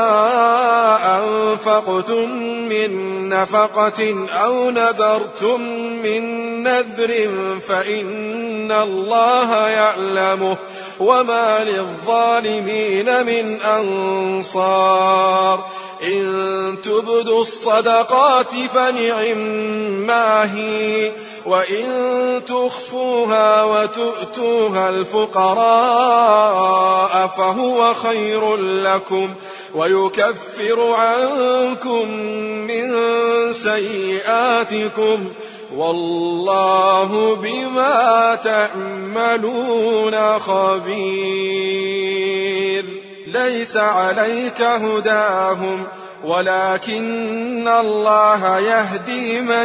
أنفقتم من نفقة أو نذرتم من نذر فإن الله يعلمه وما للظالمين من أنصار. إن تبدوا الصدقات فنعما هي وإن تخفوها وتؤتوها الفقراء فهو خير لكم ويكفر عنكم من سيئاتكم والله بما تعملون خبير. ليس عليك هداهم ولكن الله يهدي من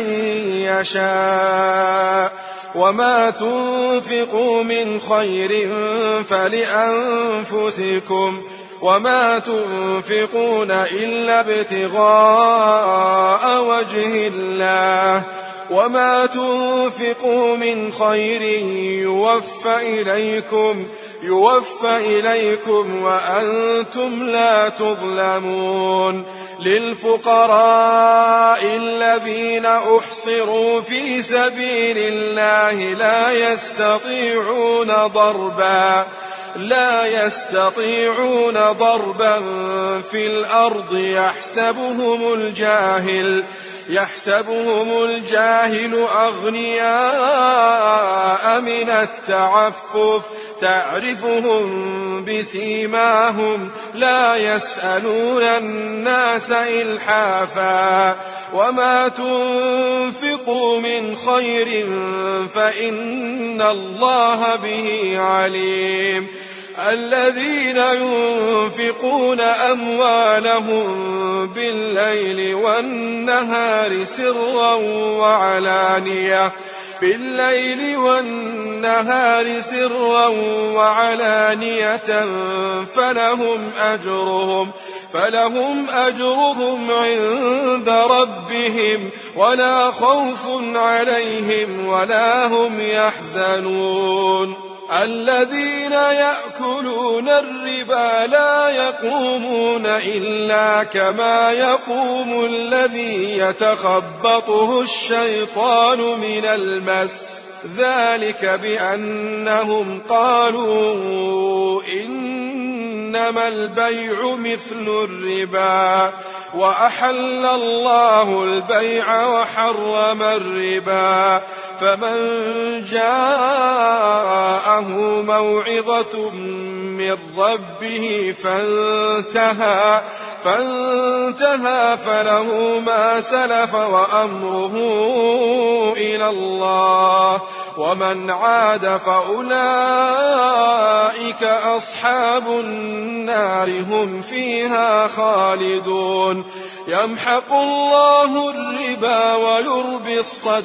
يشاء وما تنفقوا من خير فلأنفسكم وما تنفقون إلا ابتغاء وجه الله وما تنفقوا من خير يوفى إليكم يوفى إليكم وأنتم لا تظلمون. للفقراء الذين أحصروا في سبيل الله لا يستطيعون ضربا لا يستطيعون ضربا في الأرض يحسبهم الجاهل يحسبهم الجاهل أغنياء من التعفف تعرفهم بسيماهم لا يسألون الناس إلحافا وما تنفقوا من خير فإن الله به عليم. الذين ينفقون أموالهم بالليل والنهار سرا وعلانية بالليل والنهار سرا وعلانية فلهم أجرهم فلهم أجرهم عند ربهم ولا خوف عليهم ولا هم يحزنون. الذين يأكلون الربا لا يقومون إلا كما يقوم الذي يتخبطه الشيطان من المس ذلك بأنهم قالوا إنما البيع مثل الربا وأحل الله البيع وحرم الربا فمن جاءه موعظة من ربه فانتهى فانتهى فله ما سلف وأمره إلى الله ومن عاد فأولئك أصحاب النار هم فيها خالدون. يمحق الله الربا ويربي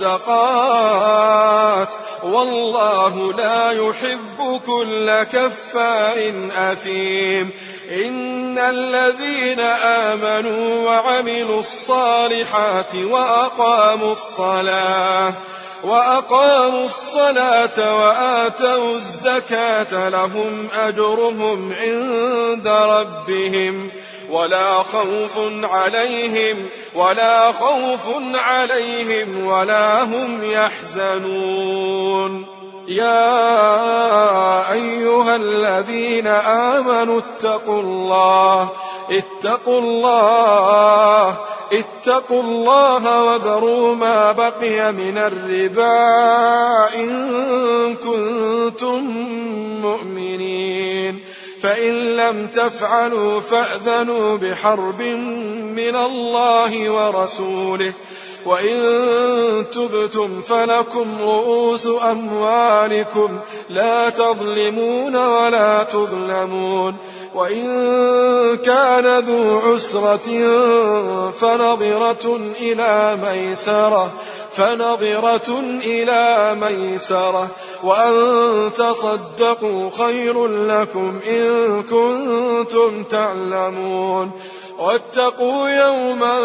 الصدقات والله لا يحب كل كفار أثيم. إن الذين آمنوا وعملوا الصالحات وأقاموا الصلاة وأقاموا الصلاة وآتوا الزكاة لهم أجرهم عند ربهم ولا خوف عليهم ولا خوف عليهم ولا هم يحزنون. يا أيها الذين آمنوا اتقوا الله اتقوا الله اتقوا الله وذروا ما بقي من الربا إن كنتم مؤمنين فإن لم تفعلوا فأذنوا بحرب من الله ورسوله وإن تبتم فلكم رؤوس أموالكم لا تظلمون ولا تظلمون. وإن كان ذو عسرة فنظرة إلى ميسرة فنظرة إلى ميسرة وأن تصدقوا خير لكم إن كنتم تعلمون. واتقوا يوما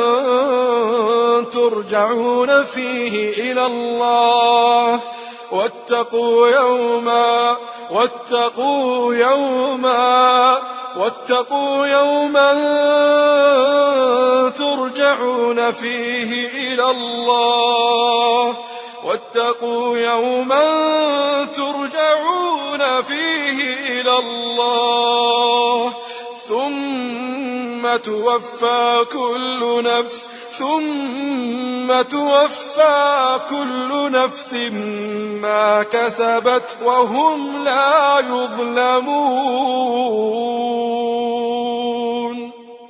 ترجعون فيه إلى الله واتقوا يوما واتقوا يوما واتقوا يوما ترجعون فيه إلى الله واتقوا يوما ترجعون فيه إلى الله ثم توفى كل نفس ثم توفى كل نفس ما كسبت وهم لا يظلمون.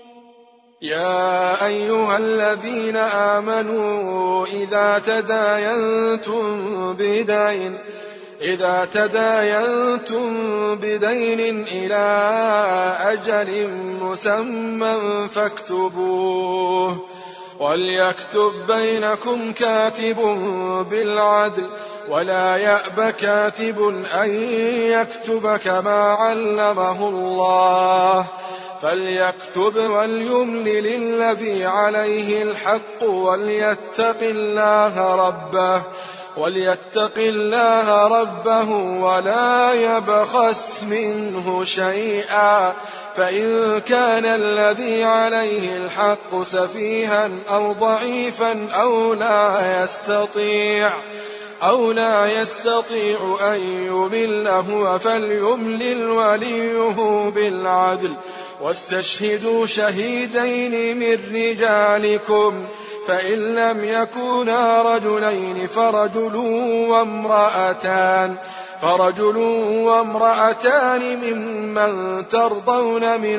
يا أيها الذين آمنوا إذا تداينتم بدين إذا تداينتم بدين إلى أجل مسمى فاكتبوه، وليكتب بينكم كاتب بالعدل، ولا يأب كاتب أن يكتب كما علمه الله، فليكتب وليملل الذي عليه الحق وليتق الله ربه وليتق الله ربه ولا يبخس منه شيئا، فإن كان الذي عليه الحق سفيها أو ضعيفا أو لا يستطيع أو لا يستطيع أن يمل هو فليملل وليه بالعدل، واستشهدوا شهيدين من رجالكم، فإن لم يكونا رجلين فرجل وامرأتان فرجل وامرأتان ممن ترضون من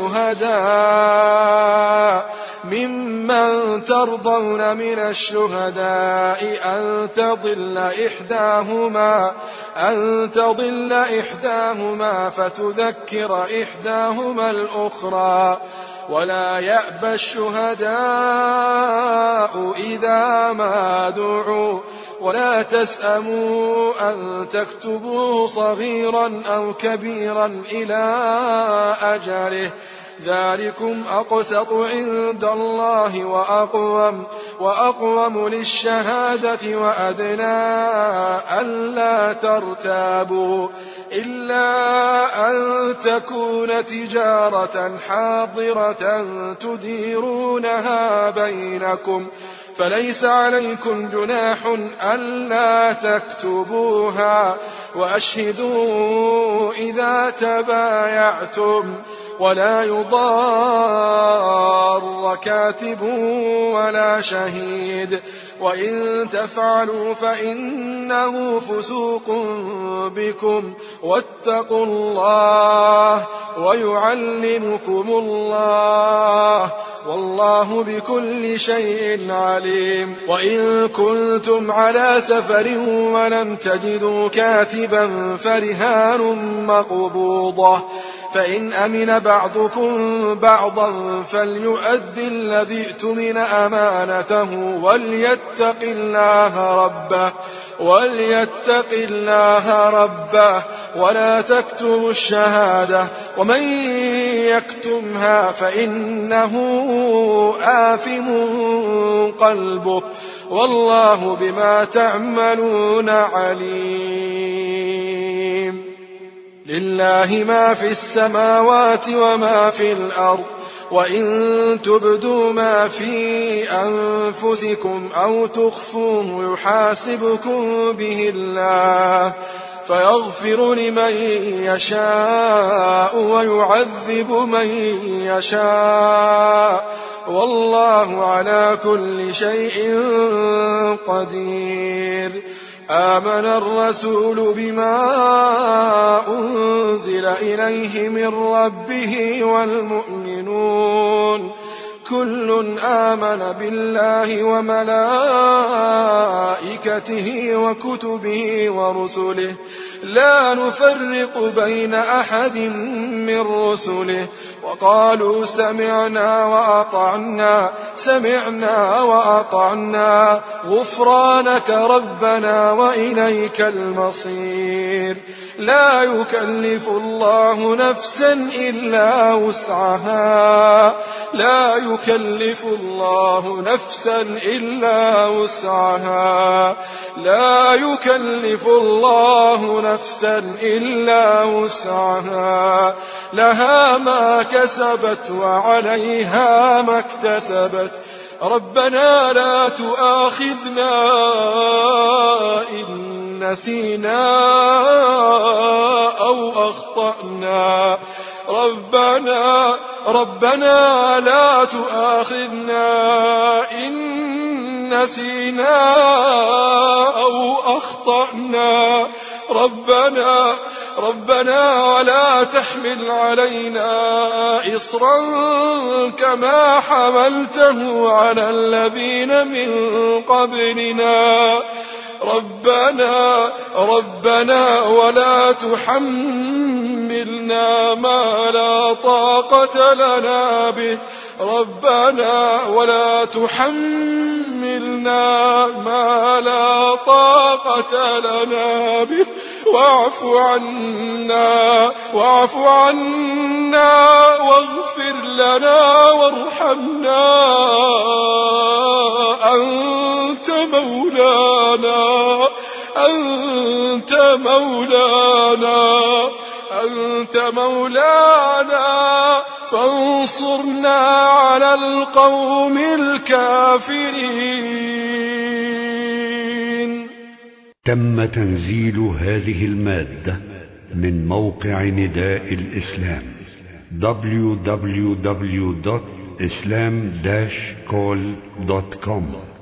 الشهداء ممن ترضون من الشهداء أن تضل إحداهما أن تضل إحداهما فتذكر إحداهما الأخرى، ولا يأبى الشهداء إذا ما دعوا، ولا تسأموا أن تكتبوه صغيرا أو كبيرا إلى أجله، ذلكم أقسط عند الله وأقوم, وأقوم للشهادة وأدنى ألا ترتابوا، إلا أن تكون تجارة حاضرة تديرونها بينكم، فليس عليكم جناح ألا تكتبوها، وأشهدوا إذا تبايعتم، ولا يضار كاتب ولا شهيد، وإن تفعلوا فإنه فسوق بكم، واتقوا الله ويعلمكم الله، والله بكل شيء عليم. وإن كنتم على سفر ولم تجدوا كاتبا فرهان مقبوضة، فإن أمن بعضكم بعضا فليؤدي الذي ائتمن أمانته وليتق الله ربه وليتق الله ربه ولا تكتموا الشهادة، ومن يكتمها فإنه آثم قلبه، والله بما تعملون عليم. لله ما في السماوات وما في الأرض، وإن تبدوا ما في أنفسكم أو تخفوه يحاسبكم به الله، فيغفر لمن يشاء ويعذب من يشاء، والله على كل شيء قدير. آمن الرسول بما أنزل إليه من ربه والمؤمنون كل آمن بالله وملائكته وكتبه ورسله لا نفرق بين أحد من رسله، وقالوا سمعنا وأطعنا سمعنا وأطعنا غفرانك ربنا وإليك المصير. لا يكلف الله نفسا إلا وسعها لا يكلف الله نفسا إلا وسعها لا يكلف الله نفسا إلا وسعها لها ما كسبت وعليها ما اكتسبت. ربنا لا تؤاخذنا إن نسينا أو أخطأنا ربنا ربنا لا تؤاخذنا إن نسينا أو أخطأنا ربنا ربنا ولا تحمل علينا إصرا كما حملته على الذين من قبلنا ربنا ربنا ولا تحملنا ما لا طاقة لنا به ربنا ولا تحملنا ما لا طاقة لنا به واعف عنا واعف عنا واغفر لنا وارحمنا أنت مولانا أنت مولانا أنت مولانا فانصرنا على القوم الكافرين. تم تنزيل هذه المادة من موقع نداء الإسلام دبليو دبليو دبليو دوت إسلام داش كول دوت كوم.